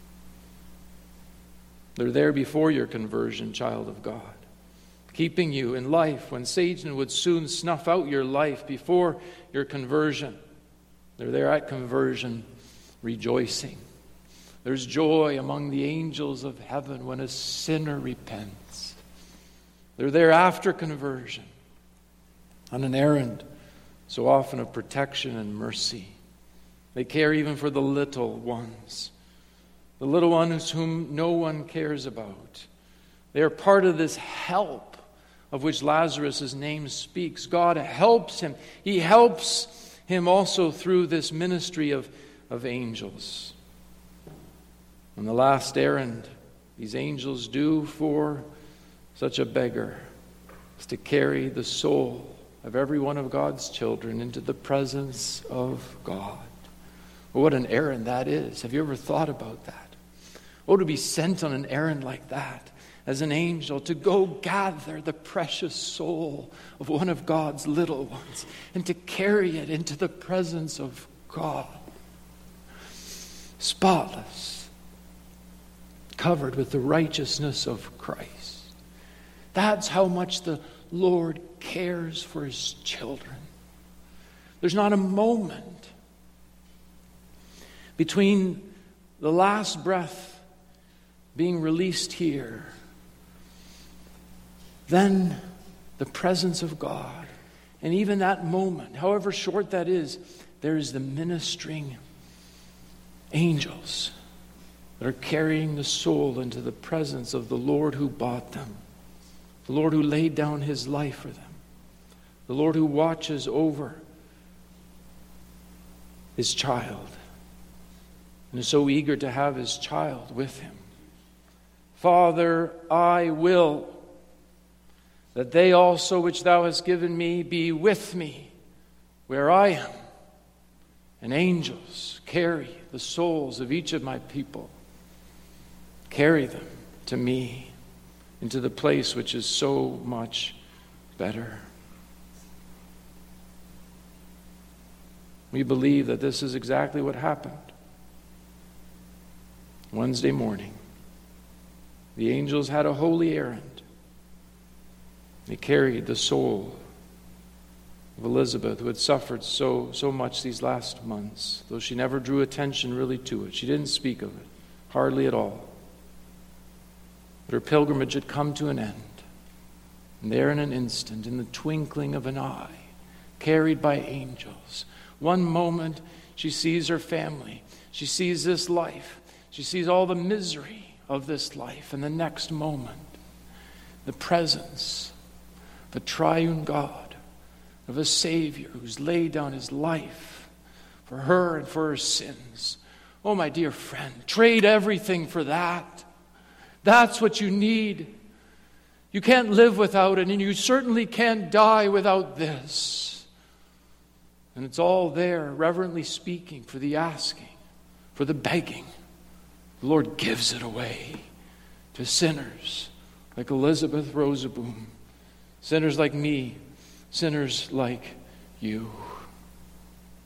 They're there before your conversion, child of God, keeping you in life when Satan would soon snuff out your life before your conversion. They're there at conversion, rejoicing. There's joy among the angels of heaven when a sinner repents. They're there after conversion, on an errand so often of protection and mercy. They care even for the little ones, the little ones whom no one cares about. They are part of this help of which Lazarus' name speaks. God helps him. He helps him also through this ministry of angels. And the last errand these angels do for such a beggar is to carry the soul of every one of God's children into the presence of God. Well, what an errand that is. Have you ever thought about that? Oh, to be sent on an errand like that as an angel, to go gather the precious soul of one of God's little ones and to carry it into the presence of God. Spotless, covered with the righteousness of Christ. That's how much the Lord cares for his children. There's not a moment between the last breath being released here, then the presence of God. And even that moment, however short that is, there is the ministering angels that are carrying the soul into the presence of the Lord who bought them, the Lord who laid down his life for them, the Lord who watches over his child and is so eager to have his child with him. Father, I will that they also which thou hast given me be with me where I am, and angels carry the souls of each of my people. Carry them to me into the place which is so much better. We believe that this is exactly what happened. Wednesday morning, the angels had a holy errand. They carried the soul of Elizabeth, who had suffered so much these last months, though she never drew attention really to it. She didn't speak of it, hardly at all. But her pilgrimage had come to an end. And there in an instant, in the twinkling of an eye, carried by angels, one moment she sees her family. She sees this life. She sees all the misery of this life. And the next moment, the presence of a triune God, of a Savior who's laid down his life for her and for her sins. Oh, my dear friend, trade everything for that. That's what you need. You can't live without it, and you certainly can't die without this. And it's all there, reverently speaking, for the asking, for the begging. The Lord gives it away to sinners like Elizabeth Rosaboom, sinners like me, sinners like you.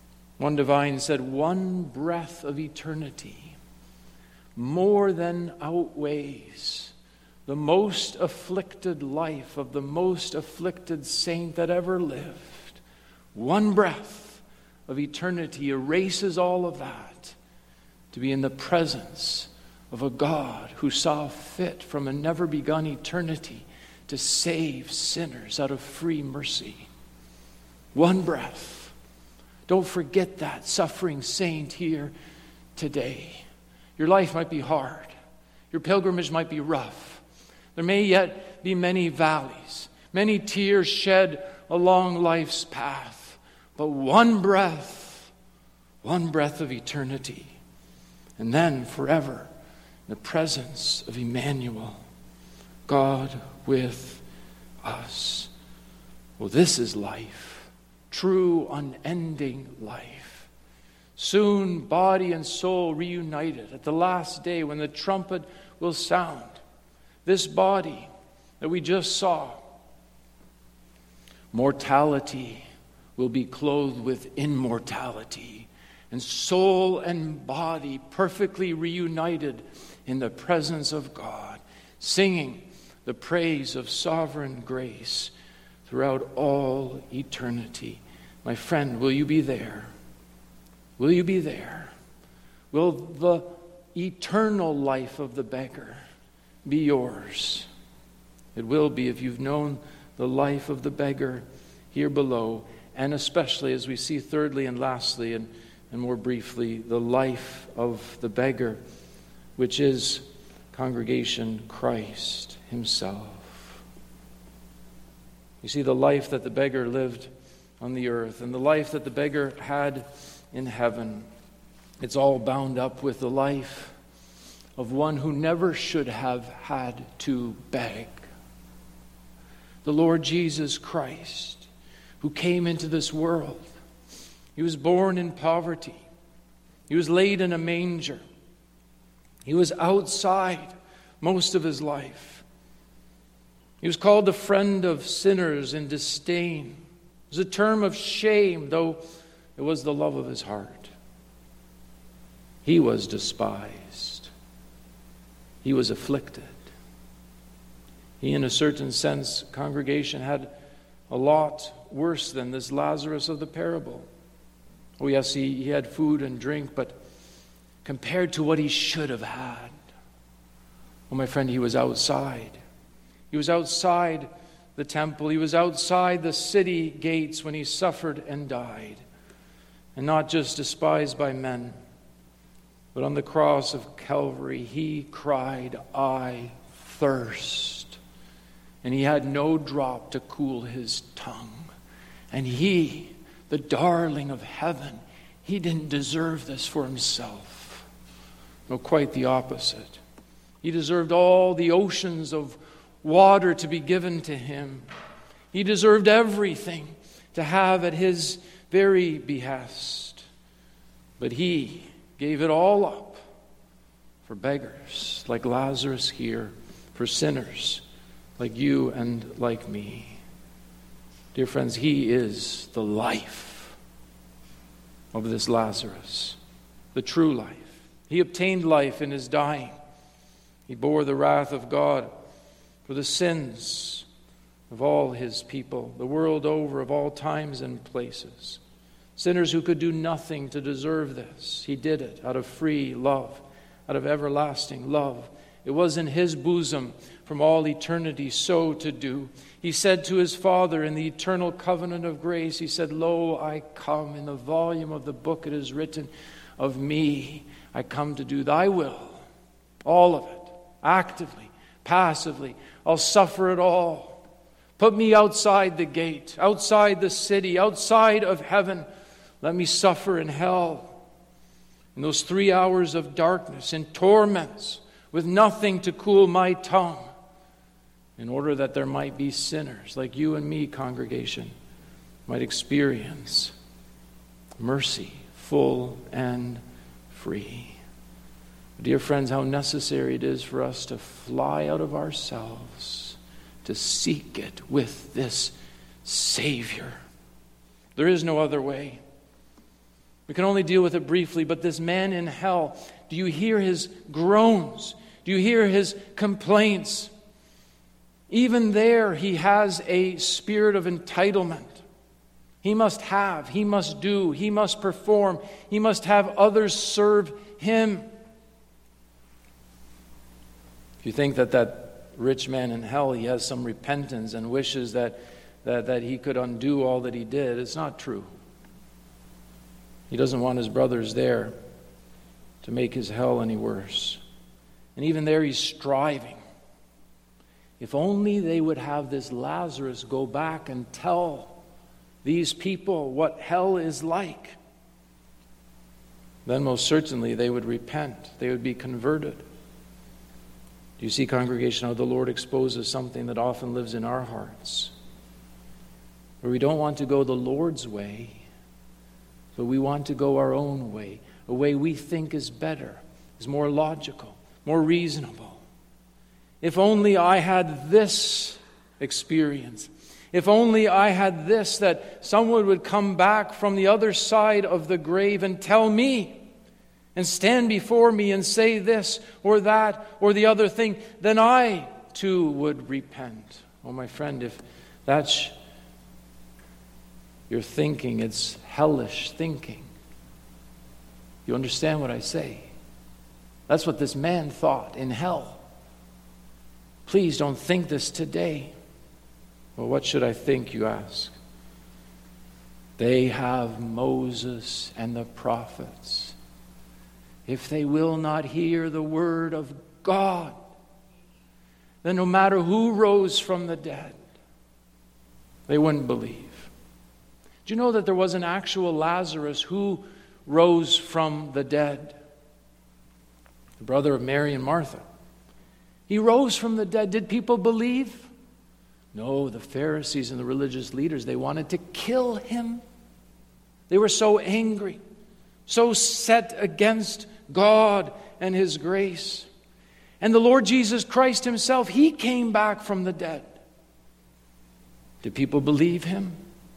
One divine said, one breath of eternity more than outweighs the most afflicted life of the most afflicted saint that ever lived. One breath of eternity erases all of that to be in the presence of a God who saw fit from a never-begun eternity to save sinners out of free mercy. One breath. Don't forget that, suffering saint here today. Your life might be hard. Your pilgrimage might be rough. There may yet be many valleys, many tears shed along life's path. But one breath of eternity, and then forever in the presence of Emmanuel, God with us. Well, this is life. True, unending life. Soon, body and soul reunited at the last day when the trumpet will sound. This body that we just saw, mortality will be clothed with immortality, and soul and body perfectly reunited in the presence of God, singing the praise of sovereign grace throughout all eternity. My friend, will you be there? Will you be there? Will the eternal life of the beggar be yours? It will be if you've known the life of the beggar here below, and especially as we see thirdly and lastly and more briefly, the life of the beggar, which is, congregation, Christ himself. You see, the life that the beggar lived on the earth and the life that the beggar had in heaven, it's all bound up with the life of one who never should have had to beg. The Lord Jesus Christ, who came into this world. He was born in poverty. He was laid in a manger. He was outside most of his life. He was called the friend of sinners in disdain. It was a term of shame, though it was the love of his heart. He was despised. He was afflicted. He, in a certain sense, congregation, had a lot worse than this Lazarus of the parable. Oh yes, he had food and drink, but compared to what he should have had, oh my friend, he was outside. He was outside the temple. He was outside the city gates when he suffered and died. And not just despised by men, but on the cross of Calvary, he cried, "I thirst." And he had no drop to cool his tongue. And he, the darling of heaven, he didn't deserve this for himself. No, quite the opposite. He deserved all the oceans of water to be given to him. He deserved everything to have at his very behest. But he gave it all up for beggars like Lazarus here, for sinners like you and like me. Dear friends, he is the life of this Lazarus, the true life. He obtained life in his dying. He bore the wrath of God for the sins of all his people, the world over, of all times and places. Sinners who could do nothing to deserve this. He did it out of free love, out of everlasting love. It was in his bosom from all eternity so to do. He said to his Father in the eternal covenant of grace, he said, "Lo, I come. In the volume of the book it is written, of me I come to do thy will." All of it, actively, passively. I'll suffer it all. Put me outside the gate, outside the city, outside of heaven. Let me suffer in hell. In those 3 hours of darkness, in torments, with nothing to cool my tongue, in order that there might be sinners like you and me, congregation, might experience mercy, full and free. Dear friends, how necessary it is for us to fly out of ourselves, to seek it with this Savior. There is no other way. We can only deal with it briefly, but this man in hell, do you hear his groans? Do you hear his complaints? Even there, he has a spirit of entitlement. He must have, he must do, he must perform, he must have others serve him. If you think that rich man in hell, he has some repentance and wishes that he could undo all that he did, it's not true. He doesn't want his brothers there to make his hell any worse. And even there he's striving. If only they would have this Lazarus go back and tell these people what hell is like, then most certainly they would repent. They would be converted. Do you see, congregation, how the Lord exposes something that often lives in our hearts? Where we don't want to go the Lord's way, but we want to go our own way, a way we think is better, is more logical, more reasonable. If only I had this experience. If only I had this, that someone would come back from the other side of the grave and tell me and stand before me and say this or that or the other thing, then I too would repent. Oh, my friend, if that's your thinking, it's hellish thinking. You understand what I say? That's what this man thought in hell. Please don't think this today. Well, what should I think, you ask? They have Moses and the prophets. If they will not hear the word of God, then no matter who rose from the dead, they wouldn't believe. Do you know that there was an actual Lazarus who rose from the dead? The brother of Mary and Martha. He rose from the dead. Did people believe? No, the Pharisees and the religious leaders, they wanted to kill him. They were so angry, so set against God and His grace. And the Lord Jesus Christ Himself, He came back from the dead. Did people believe Him?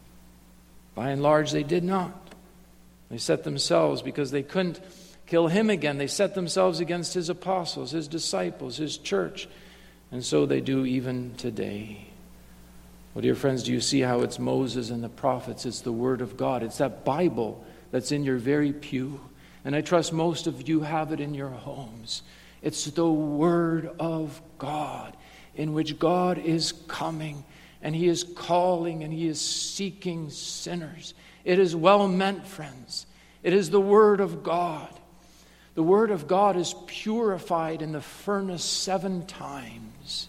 By and large, they did not. They set themselves, because they couldn't kill Him again, they set themselves against His apostles, His disciples, His church. And so they do even today. Well, dear friends, do you see how it's Moses and the prophets? It's the Word of God. It's that Bible that's in your very pew. And I trust most of you have it in your homes. It's the Word of God, in which God is coming and He is calling and He is seeking sinners. It is well meant, friends. It is the Word of God. The Word of God is purified in the furnace 7 times.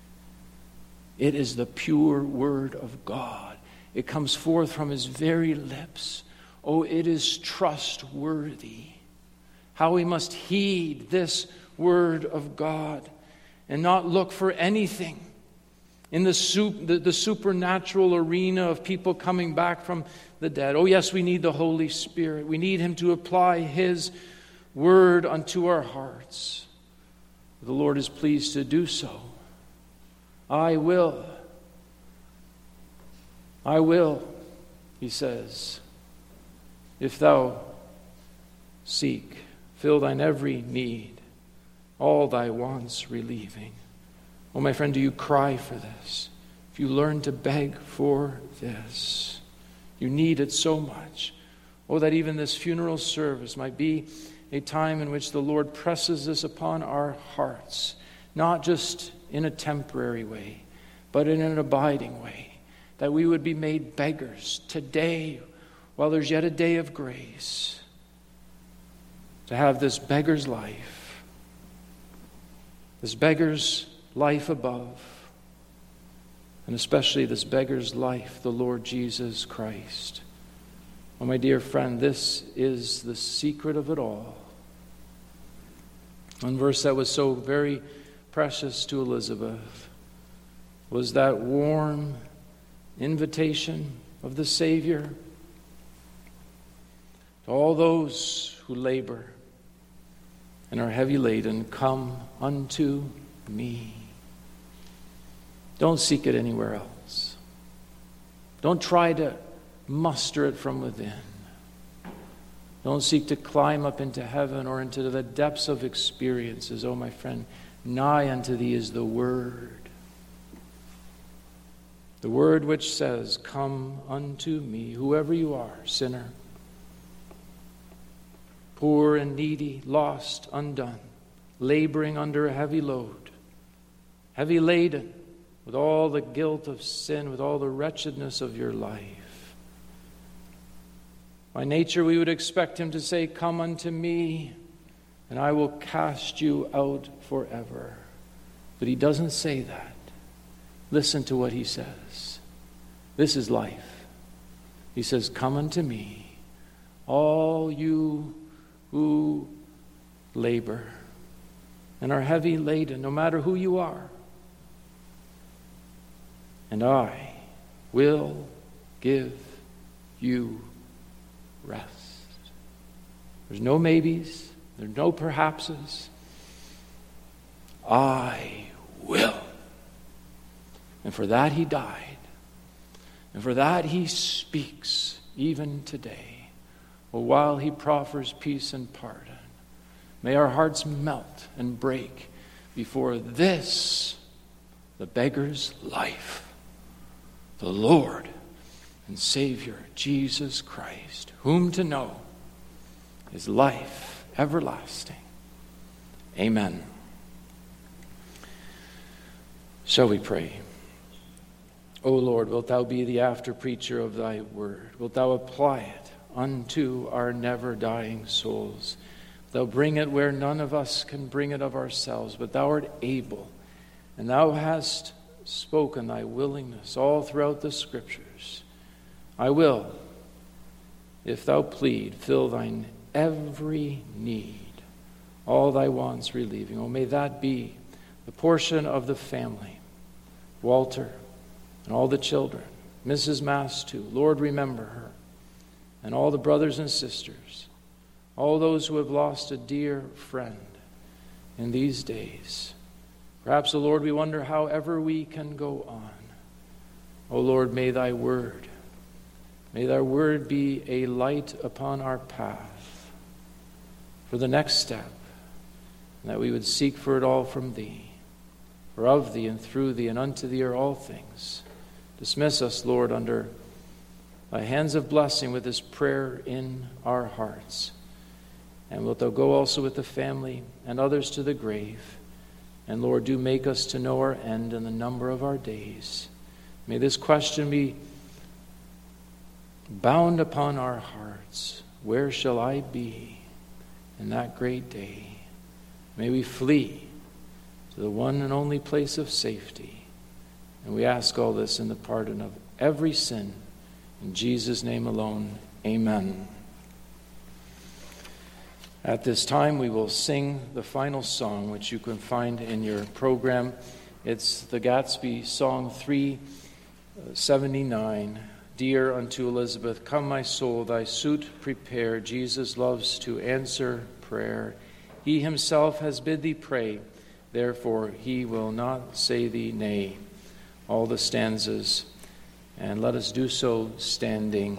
It is the pure Word of God. It comes forth from His very lips. Oh, it is trustworthy. How we must heed this Word of God and not look for anything in the supernatural arena of people coming back from the dead. Oh, yes, we need the Holy Spirit. We need Him to apply His Word unto our hearts. The Lord is pleased to do so. I will, He says, if thou seek, fill thine every need, all thy wants relieving. Oh, my friend, do you cry for this? If you learn to beg for this, you need it so much. Oh, that even this funeral service might be a time in which the Lord presses this upon our hearts, not just in a temporary way, but in an abiding way, that we would be made beggars today while there's yet a day of grace, to have this beggar's life above, and especially this beggar's life, the Lord Jesus Christ. Oh, my dear friend, this is the secret of it all. One verse that was so very precious to Elizabeth was that warm invitation of the Savior to all those who labor and are heavy laden, come unto me. Don't seek it anywhere else. Don't try to muster it from within. Don't seek to climb up into heaven or into the depths of experiences. Oh, my friend, nigh unto thee is the Word. The Word which says, come unto me, whoever you are, sinner, poor and needy, lost, undone, laboring under a heavy load, heavy laden with all the guilt of sin, with all the wretchedness of your life. By nature, we would expect him to say, come unto me, and I will cast you out forever. But he doesn't say that. Listen to what he says. This is life. He says, come unto me, all you who labor and are heavy laden, no matter who you are, and I will give you rest. There's no maybes, there's no perhapses. I will. And for that he died. And for that he speaks even today. Well, while he proffers peace and pardon, may our hearts melt and break before this, the beggar's life, the Lord and Savior, Jesus Christ, whom to know is life everlasting. Amen. Shall we pray? O Lord, wilt thou be the after-preacher of thy word? Wilt thou apply it unto our never-dying souls? Thou bring it where none of us can bring it of ourselves, but thou art able, and thou hast spoken thy willingness all throughout the Scriptures. I will, if thou plead, fill thine every need, all thy wants relieving. Oh, may that be the portion of the family, Walter and all the children, Mrs. Mass too. Lord, remember her, and all the brothers and sisters, all those who have lost a dear friend in these days. Perhaps, O Lord, we wonder how ever we can go on. O Lord, may thy word be a light upon our path for the next step, and that we would seek for it all from thee. For of thee and through thee and unto thee are all things. Dismiss us, Lord, under thy hands of blessing with this prayer in our hearts. And wilt thou go also with the family and others to the grave. And Lord, do make us to know our end and the number of our days. May this question be bound upon our hearts. Where shall I be in that great day? May we flee to the one and only place of safety. And we ask all this in the pardon of every sin. In Jesus' name alone, amen. At this time, we will sing the final song, which you can find in your program. It's the Gatsby song 379, Dear unto Elizabeth. Come, my soul, thy suit prepare. Jesus loves to answer prayer. He himself has bid thee pray, therefore he will not say thee nay. All the stanzas, and let us do so standing.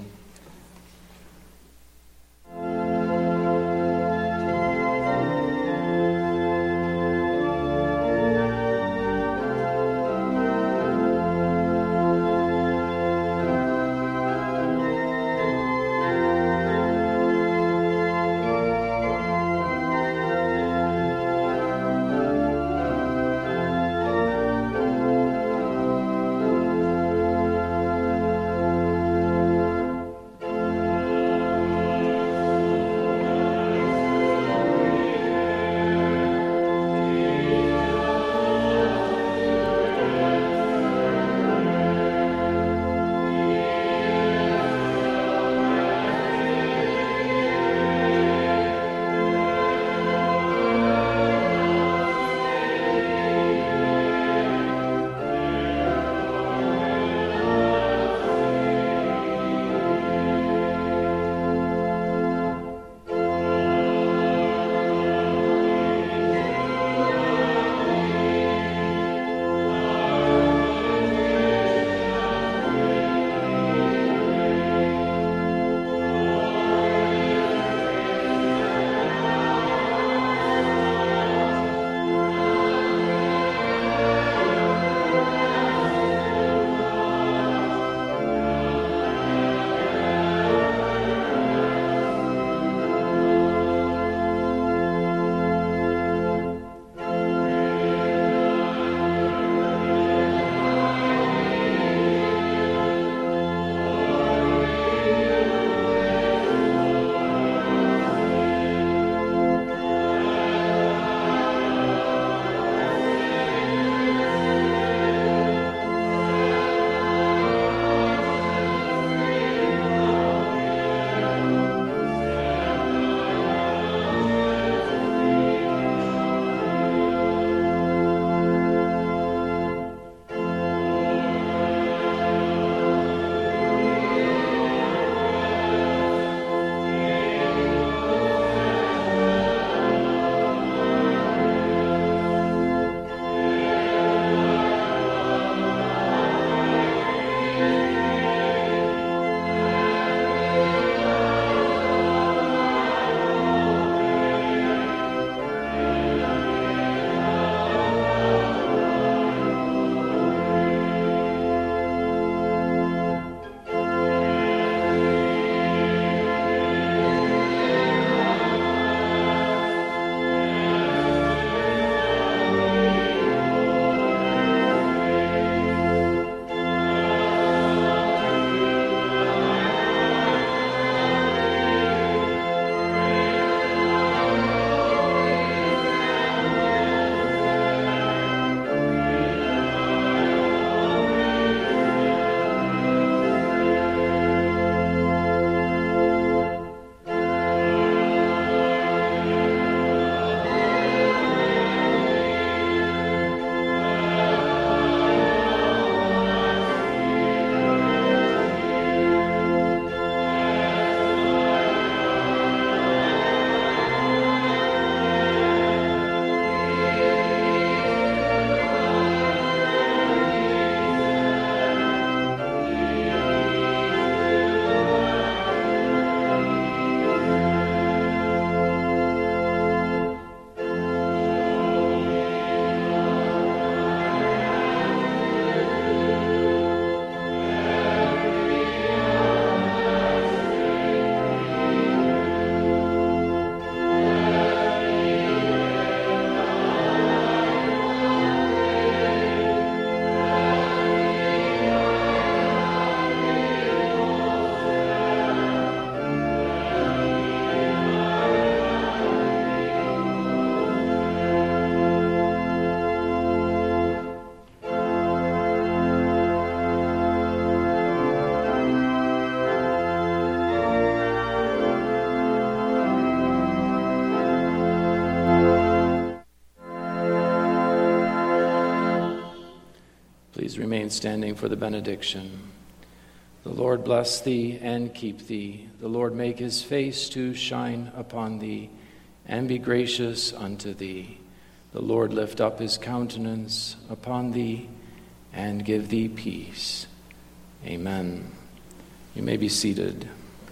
Please remain standing for the benediction. The Lord bless thee and keep thee. The Lord make his face to shine upon thee and be gracious unto thee. The Lord lift up his countenance upon thee and give thee peace. Amen. You may be seated.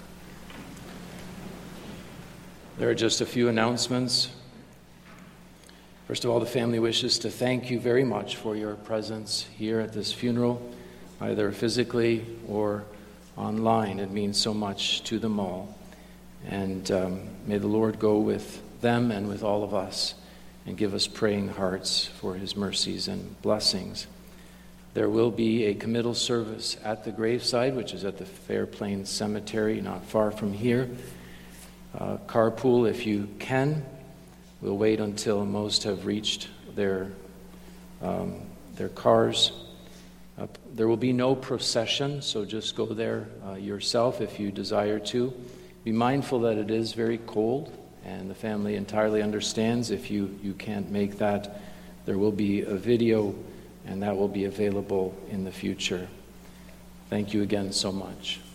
There are just a few announcements. First of all, the family wishes to thank you very much for your presence here at this funeral, either physically or online. It means so much to them all. And may the Lord go with them and with all of us and give us praying hearts for his mercies and blessings. There will be a committal service at the graveside, which is at the Fair Plains Cemetery, not far from here. Carpool if you can. We'll wait until most have reached their cars. There will be no procession, so just go there yourself if you desire to. Be mindful that it is very cold, and the family entirely understands if you can't make that. There will be a video, and that will be available in the future. Thank you again so much.